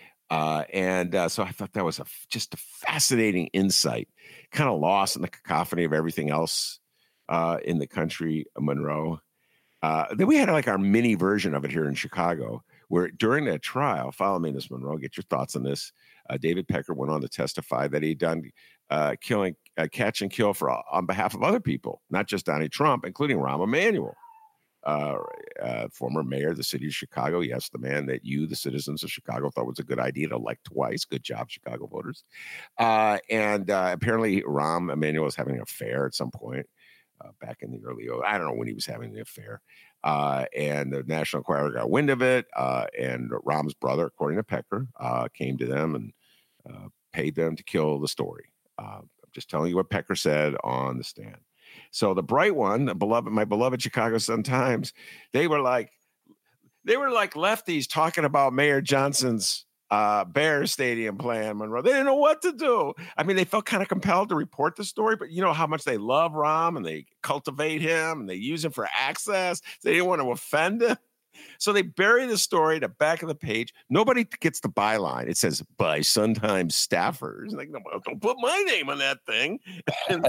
Uh, and uh, so I thought that was a, just a fascinating insight, kind of lost in the cacophony of everything else uh, in the country, Monroe. Uh, then we had like our mini version of it here in Chicago, where during that trial, follow me, Miz Monroe, get your thoughts on this. Uh, David Pecker went on to testify that he'd done uh, killing, uh, catch and kill for on behalf of other people, not just Donald Trump, including Rahm Emanuel. Uh, uh, former mayor of the city of Chicago. Yes, the man that you, the citizens of Chicago, thought was a good idea to elect twice. Good job, Chicago voters. Uh, and uh, apparently, Rahm Emanuel was having an affair at some point uh, back in the early, I don't know when he was having the affair. Uh, and the National Enquirer got wind of it. Uh, and Rahm's brother, according to Pecker, uh, came to them and uh, paid them to kill the story. Uh, I'm just telling you what Pecker said on the stand. So the bright one, the beloved, my beloved Chicago Sun-Times, they were like, they were like lefties talking about Mayor Johnson's uh, Bears Stadium plan, Monroe. They didn't know what to do. I mean, they felt kind of compelled to report the story, but you know how much they love Rahm and they cultivate him and they use him for access. They didn't want to offend him. So they bury the story at the back of the page. Nobody gets the byline. It says by Sun-Times staffers. Like, no, don't put my name on that thing. And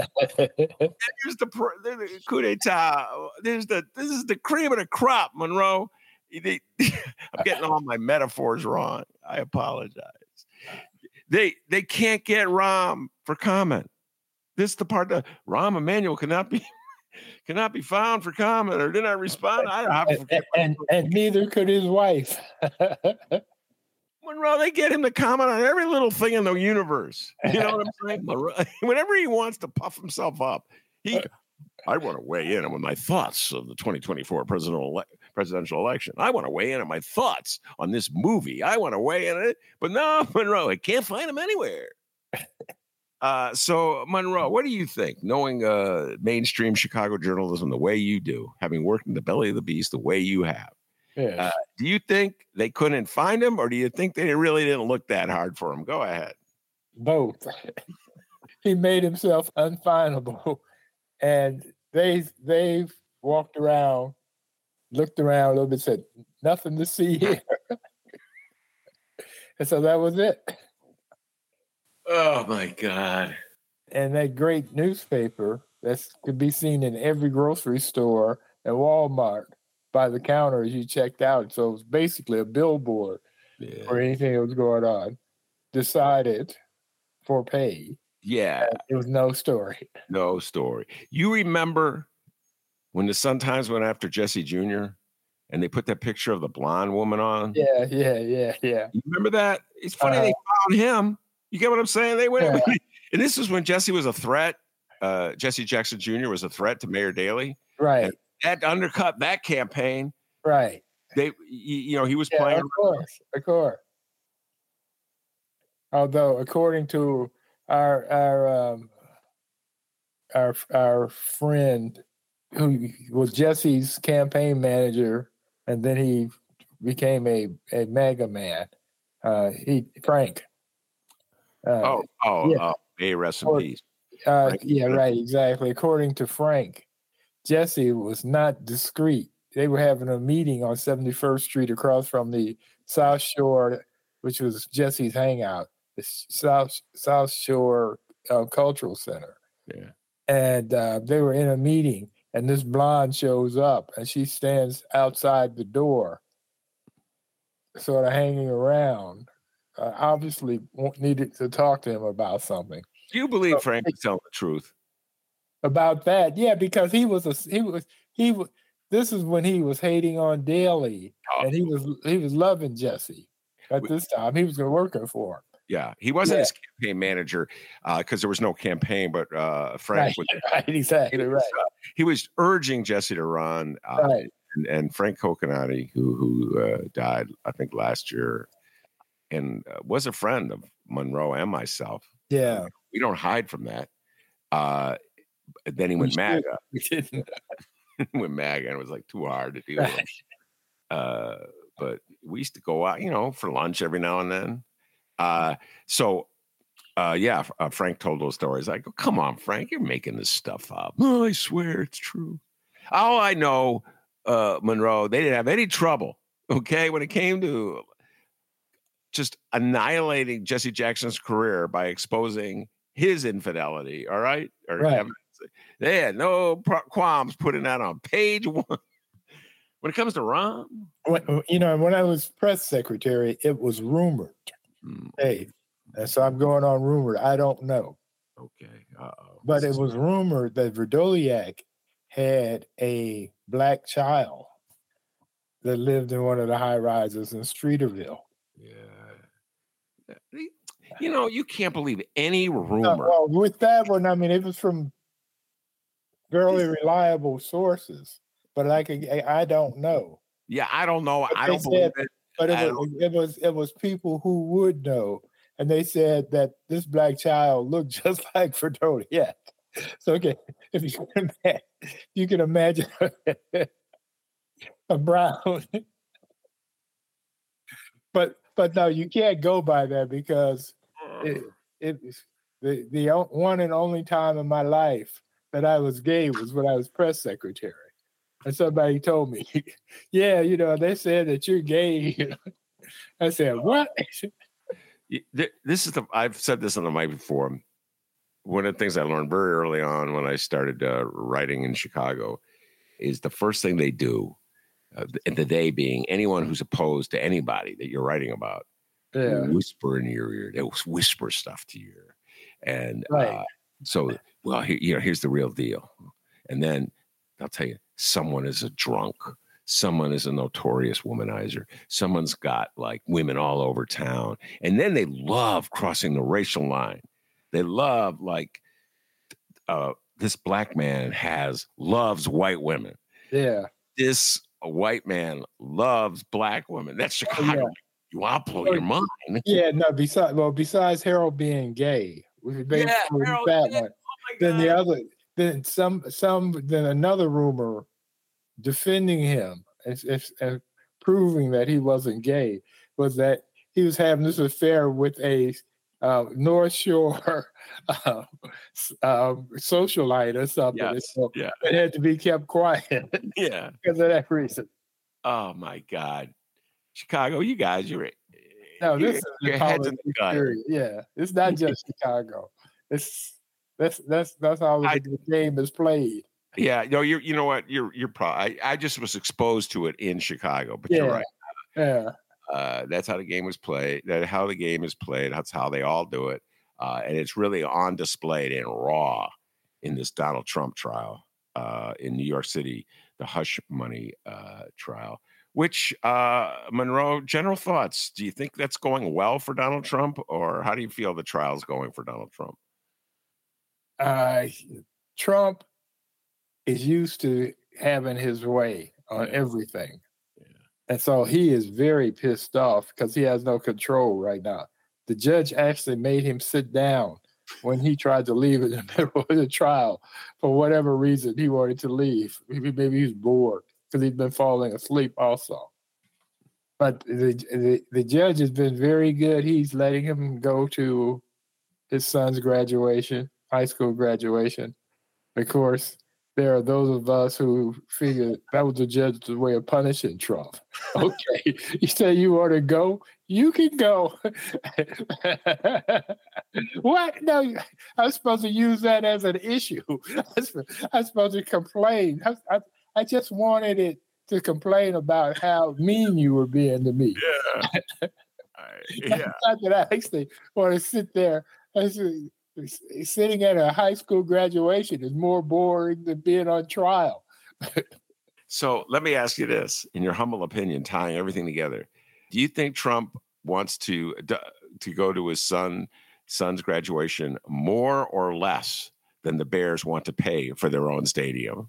here's the, the coup d'etat. There's the this is the cream of the crop, Monroe. They, I'm getting all my metaphors wrong. I apologize. They they can't get Rahm for comment. This is the part that Rahm Emanuel cannot be. Cannot be found for comment or did not respond. I don't have to forget. And, and, and neither could his wife. Monroe, they get him to comment on every little thing in the universe. You know what I'm saying? Monroe, whenever he wants to puff himself up, he. I want to weigh in on my thoughts of the twenty twenty-four presidential ele- presidential election. I want to weigh in on my thoughts on this movie. I want to weigh in on it, but no, Monroe, I can't find him anywhere. Uh, so, Monroe, what do you think, knowing uh, mainstream Chicago journalism the way you do, having worked in the belly of the beast the way you have, yes. uh, do you think they couldn't find him, or do you think they really didn't look that hard for him? Go ahead. Both. He made himself unfindable, and they, they've walked around, looked around a little bit, said, nothing to see here. And so that was it. Oh, my God. And that great newspaper that could be seen in every grocery store and Walmart by the counter as you checked out. So it was basically a billboard Yeah. for anything that was going on. Decided for pay. Yeah. It was no story. No story. You remember when the Sun-Times went after Jesse Junior and they put that picture of the blonde woman on. Yeah, yeah, yeah, yeah. You remember that? It's funny Uh, they found him. You get what I'm saying? They went, Yeah. and this was when Jesse was a threat. Uh, Jesse Jackson Junior was a threat to Mayor Daley. Right, And that undercut that campaign. right. They, you, you know, he was Yeah, playing. of course, of course. Although, according to our our um, our our friend who was Jesse's campaign manager, and then he became a a mega man. Uh, he Frank. Uh, Oh, oh, yeah. oh, may he rest in Or- peace. uh, Frank- yeah, right, exactly. According to Frank, Jesse was not discreet. They were having a meeting on seventy-first Street across from the South Shore, which was Jesse's hangout, the South South Shore uh, Cultural Center. Yeah. And uh, they were in a meeting, and this blonde shows up, and she stands outside the door, sort of hanging around. Uh, obviously, wa- needed to talk to him about something. Do you believe So- Frank was telling the truth? About that, yeah, because he was a he was he was. This is when he was hating on Daley, Oh. and he was he was loving Jesse at We- this time. He was working for him. Yeah, he wasn't Yeah. his campaign manager because there was no campaign, but uh, Frank Right, was. right, exactly He right. was, uh, he was urging Jesse to run, uh, Right. and, and Frank Coconati, who who uh, died, I think last year, and uh, was a friend of Monroe and myself. Yeah, We don't hide from that. Uh, then he We went should. MAGA. we didn't. went MAGA, and it was like too hard to deal with. Right. Uh, but we used to go out, you know, for lunch every now and then. Uh, so, uh, yeah, uh, Frank told those stories. I go, come on, Frank, you're making this stuff up. No, I swear it's true. All I know, uh, Monroe, they didn't have any trouble, okay, when it came to just annihilating Jesse Jackson's career by exposing his infidelity, all right? Or Right. evidence. They had no pro- qualms putting that on page one. When it comes to Ron, When, you know, when I was press secretary, it was rumored. hmm, Hey, and so I'm going on rumored. I don't know, okay, uh-oh. but it was rumored that Verdoliak had a black child that lived in one of the high rises in Streeterville. Yeah. You know, you can't believe any Uh, rumor. well, with that one, I mean, it was from fairly reliable sources, but like I, I don't know. Yeah, I don't know. But I they don't believe said- it. But I it was, it was it was people who would know, and they said that this black child looked just like Verdoliak. So okay, if you can imagine, you can imagine a brown. But but no, you can't go by that because it, it was the the o- one and only time in my life that I was gay was when I was press secretary, and somebody told me, "Yeah, you know, they said that you're gay." You know? I said, "What?" Y- th- This is the. I've said this on the mic before. One of the things I learned very early on when I started uh, writing in Chicago is the first thing they do, uh, th- the day being anyone who's opposed to anybody that you're writing about, Yeah, will whisper in your ear. They will whisper stuff to your ear, and Right. uh, so well, here, you know, here's the real deal. And then I'll tell you, someone is a drunk. Someone is a notorious womanizer. Someone's got like women all over town. And then they love crossing the racial line. They love like uh, this black man has loves white women. yeah, This white man loves black women. That's Chicago. yeah. You want to blow Oh, your mind. yeah. No, besides well, besides Harold being gay, we basically Yeah, with Harold, that yeah. one. Oh my Then the God. other, then some, some, then another rumor defending him and, and, and proving that he wasn't gay was that he was having this affair with a uh, North Shore uh, uh, socialite or something. And Yes, so yeah. it had to be kept quiet Yeah. because of that reason. Oh my God. Chicago, you guys, you're No, you're- this is your the head's in the politics gutter. period. Yeah, it's not just Chicago. It's that's that's that's how I- the game is played. Yeah, no, you you know what? You're you're probably I, I just was exposed to it in Chicago, but you're Yeah. right. Yeah, Uh, that's how the game was played. That how the game is played. That's how they all do it. Uh, and it's really on display and raw in this Donald Trump trial. uh, in New York City, the hush money uh, trial. Which, uh, Monroe, general thoughts? Do you think that's going well for Donald Trump, or how do you feel the trial's going for Donald Trump? Uh, Trump is used to having his way on Yeah. everything. Yeah. And so he is very pissed off because he has no control right now. The judge actually made him sit down when he tried to leave in the middle of the trial for whatever reason he wanted to leave. Maybe, maybe he was bored because he'd been falling asleep also. But the, the the judge has been very good. He's letting him go to his son's graduation, high school graduation. Of course, there are those of us who figure that was the judge's way of punishing Trump. Okay, you say you want to go, you can go. What? No, I'm supposed to use that as an issue. I'm supposed to complain. I, I, I just wanted it to complain about how mean you were being to me. Yeah. I, yeah. Not that I actually want to sit there. Actually, sitting at a high school graduation is more boring than being on trial. So let me ask you this, in your humble opinion, tying everything together, do you think Trump wants to to go to his son son's graduation more or less than the Bears want to pay for their own stadium?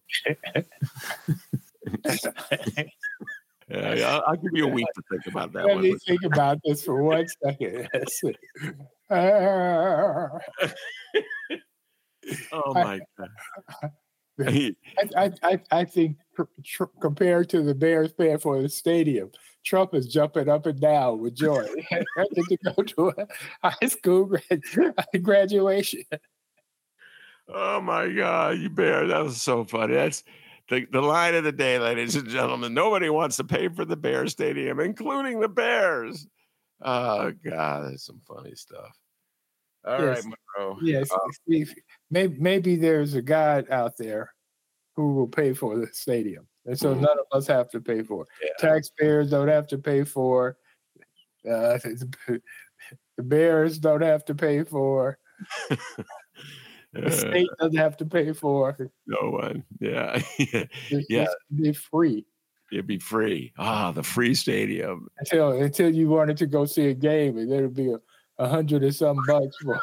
Yeah, yeah, I'll give you a week to think about that. Let one. me think about this for one second. Uh, Oh my God! I, I, I, I think tr- tr- compared to the Bears paying for the stadium, Trump is jumping up and down with joy. I get to go to a high school grad- graduation. Oh my God, you bear! That was so funny. That's the, the line of the day, ladies and gentlemen. Nobody wants to pay for the Bears stadium, including the Bears. Oh God, that's some funny stuff. All Yes. right, Monroe. Yes, Uh, Steve, maybe, maybe there's a guy out there who will pay for the stadium. And so Mhm. none of us have to pay for it. Yeah. Taxpayers don't have to pay for it. Uh, the Bears don't have to pay for it. The state doesn't have to pay for it. No one. Yeah. It's, Yeah. it's be free. It'd be free. Ah, the free stadium. Until until you wanted to go see a game, and there'd be a, a hundred or some bucks for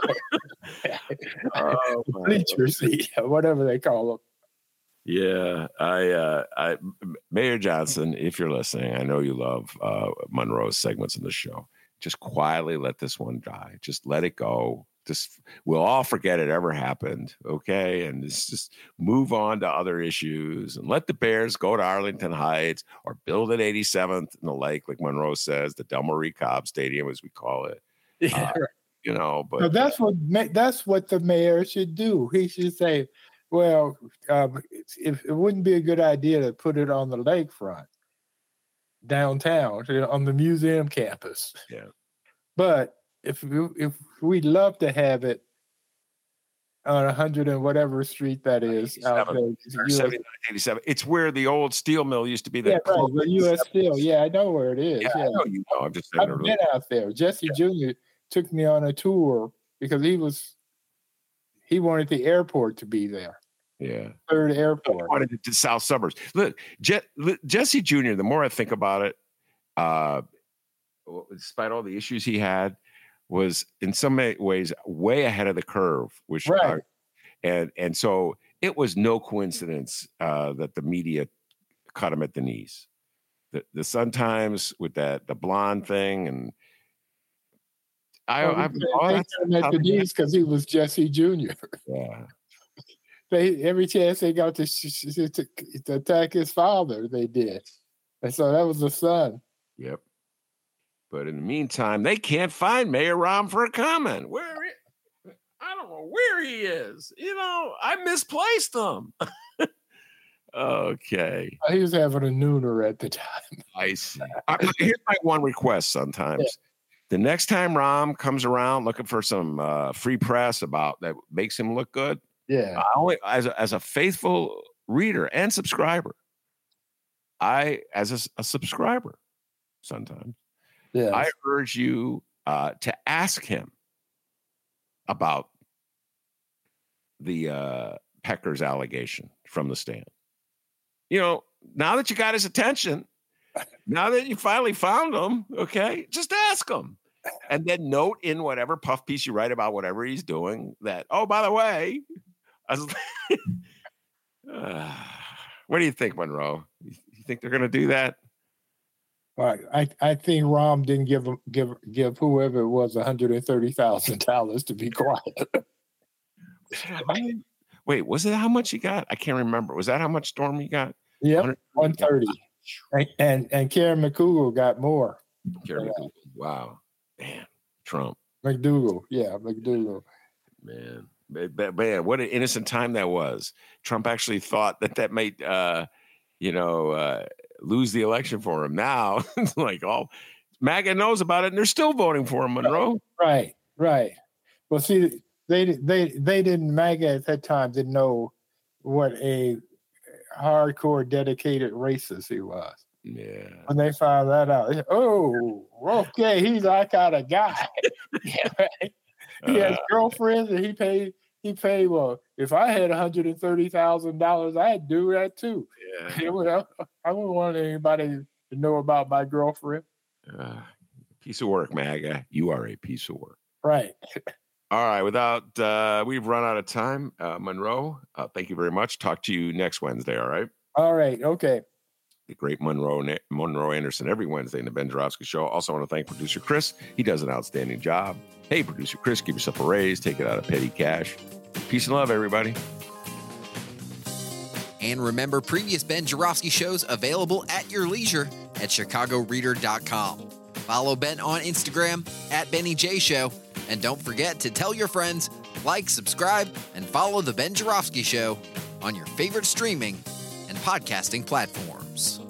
Oh, the bleacher seat, whatever they call them. Yeah, I, uh, I, Mayor Johnson, if you're listening, I know you love uh, Monroe's segments in the show. Just quietly let this one die. Just let it go. Just we'll all forget it ever happened, okay? And just, just move on to other issues and let the Bears go to Arlington Heights or build an eighty-seventh in the lake, like Monroe says, the Del Marie Cobb Stadium, as we call it. Yeah, Uh, you know, but so that's what that's what the mayor should do. He should say, "Well, um, if it wouldn't be a good idea to put it on the lakefront downtown, you know, on the museum campus, yeah, but if we, if we'd love to have it on a hundred and whatever street that is out there, or U S seventy-nine, eighty-seven. It's where the old steel mill used to be. The yeah, right, the U S Steel. Yeah, I know where it is. Yeah, Yeah, I know you know. I'm just saying. I've been out there. Jesse Junior took me on a tour because he was he wanted the airport to be there. Yeah, Third airport. wanted it to South Suburbs. Look, Je- Jesse Junior, the more I think about it, uh, despite all the issues he had, was in some ways way ahead of the curve. Which, Right. uh, and and so it was no coincidence uh, that the media cut him at the knees. The the Sun Times with that the blonde thing, and I Well, I've they oh, they that's cut him at the knees because he was Jesse Junior yeah. They every chance they got to, sh- sh- to to attack his father, they did, and so that was the son. Yep. But in the meantime, they can't find Mayor Rahm for a comment. Where i- I don't know where he is. You know, I misplaced him. Okay. He was having a nooner at the time. I see. I, here's my one request sometimes. Yeah. The next time Rahm comes around looking for some uh, free press about that makes him look good, yeah, I only, as, a, as a faithful reader and subscriber, I, as a, a subscriber sometimes, yes. I urge you uh, to ask him about the uh, Pecker's allegation from the stand. You know, now that you got his attention, now that you finally found him, okay, just ask him. And then note in whatever puff piece you write about whatever he's doing that, oh, by the way, I was, uh, what do you think, Monroe? You think they're going to do that? Right. I, I think Rahm didn't give him, give give whoever it was one hundred thirty thousand dollars to be quiet. Wait, was it how much he got? I can't remember. Was that how much Storm he got? Yep, one thirty. And, and and Karen McDougal got more. Karen McDougal. Wow. Man, Trump. McDougal. Yeah, McDougal. Man. Man, what an innocent time that was. Trump actually thought that that might, uh, you know, uh, lose the election for him. Now, it's like, oh, MAGA knows about it, and they're still voting for him, Monroe. Right, right. Well, see, they they they didn't, MAGA at that time didn't know what a hardcore, dedicated racist he was. Yeah. When they found that out, oh, okay, he's that kind of guy. Yeah, right? He has girlfriends, and he paid. He paid. Well, if I had one hundred thirty thousand dollars, I'd do that too. Yeah. I wouldn't want anybody to know about my girlfriend. Uh, piece of work, MAGA. You are a piece of work. Right. All right. Without, uh, we've run out of time. Uh, Monroe, uh, thank you very much. Talk to you next Wednesday. All right. All right. Okay. The great Monroe Monroe Anderson every Wednesday in the Ben Joravsky Show. Also want to thank producer Chris. He does an outstanding job. Hey, producer Chris, give yourself a raise. Take it out of petty cash. Peace and love, everybody. And remember, previous Ben Joravsky shows available at your leisure at chicago reader dot com. Follow Ben on Instagram at Benny J Show. And don't forget to tell your friends, like, subscribe, and follow the Ben Joravsky Show on your favorite streaming and podcasting platforms.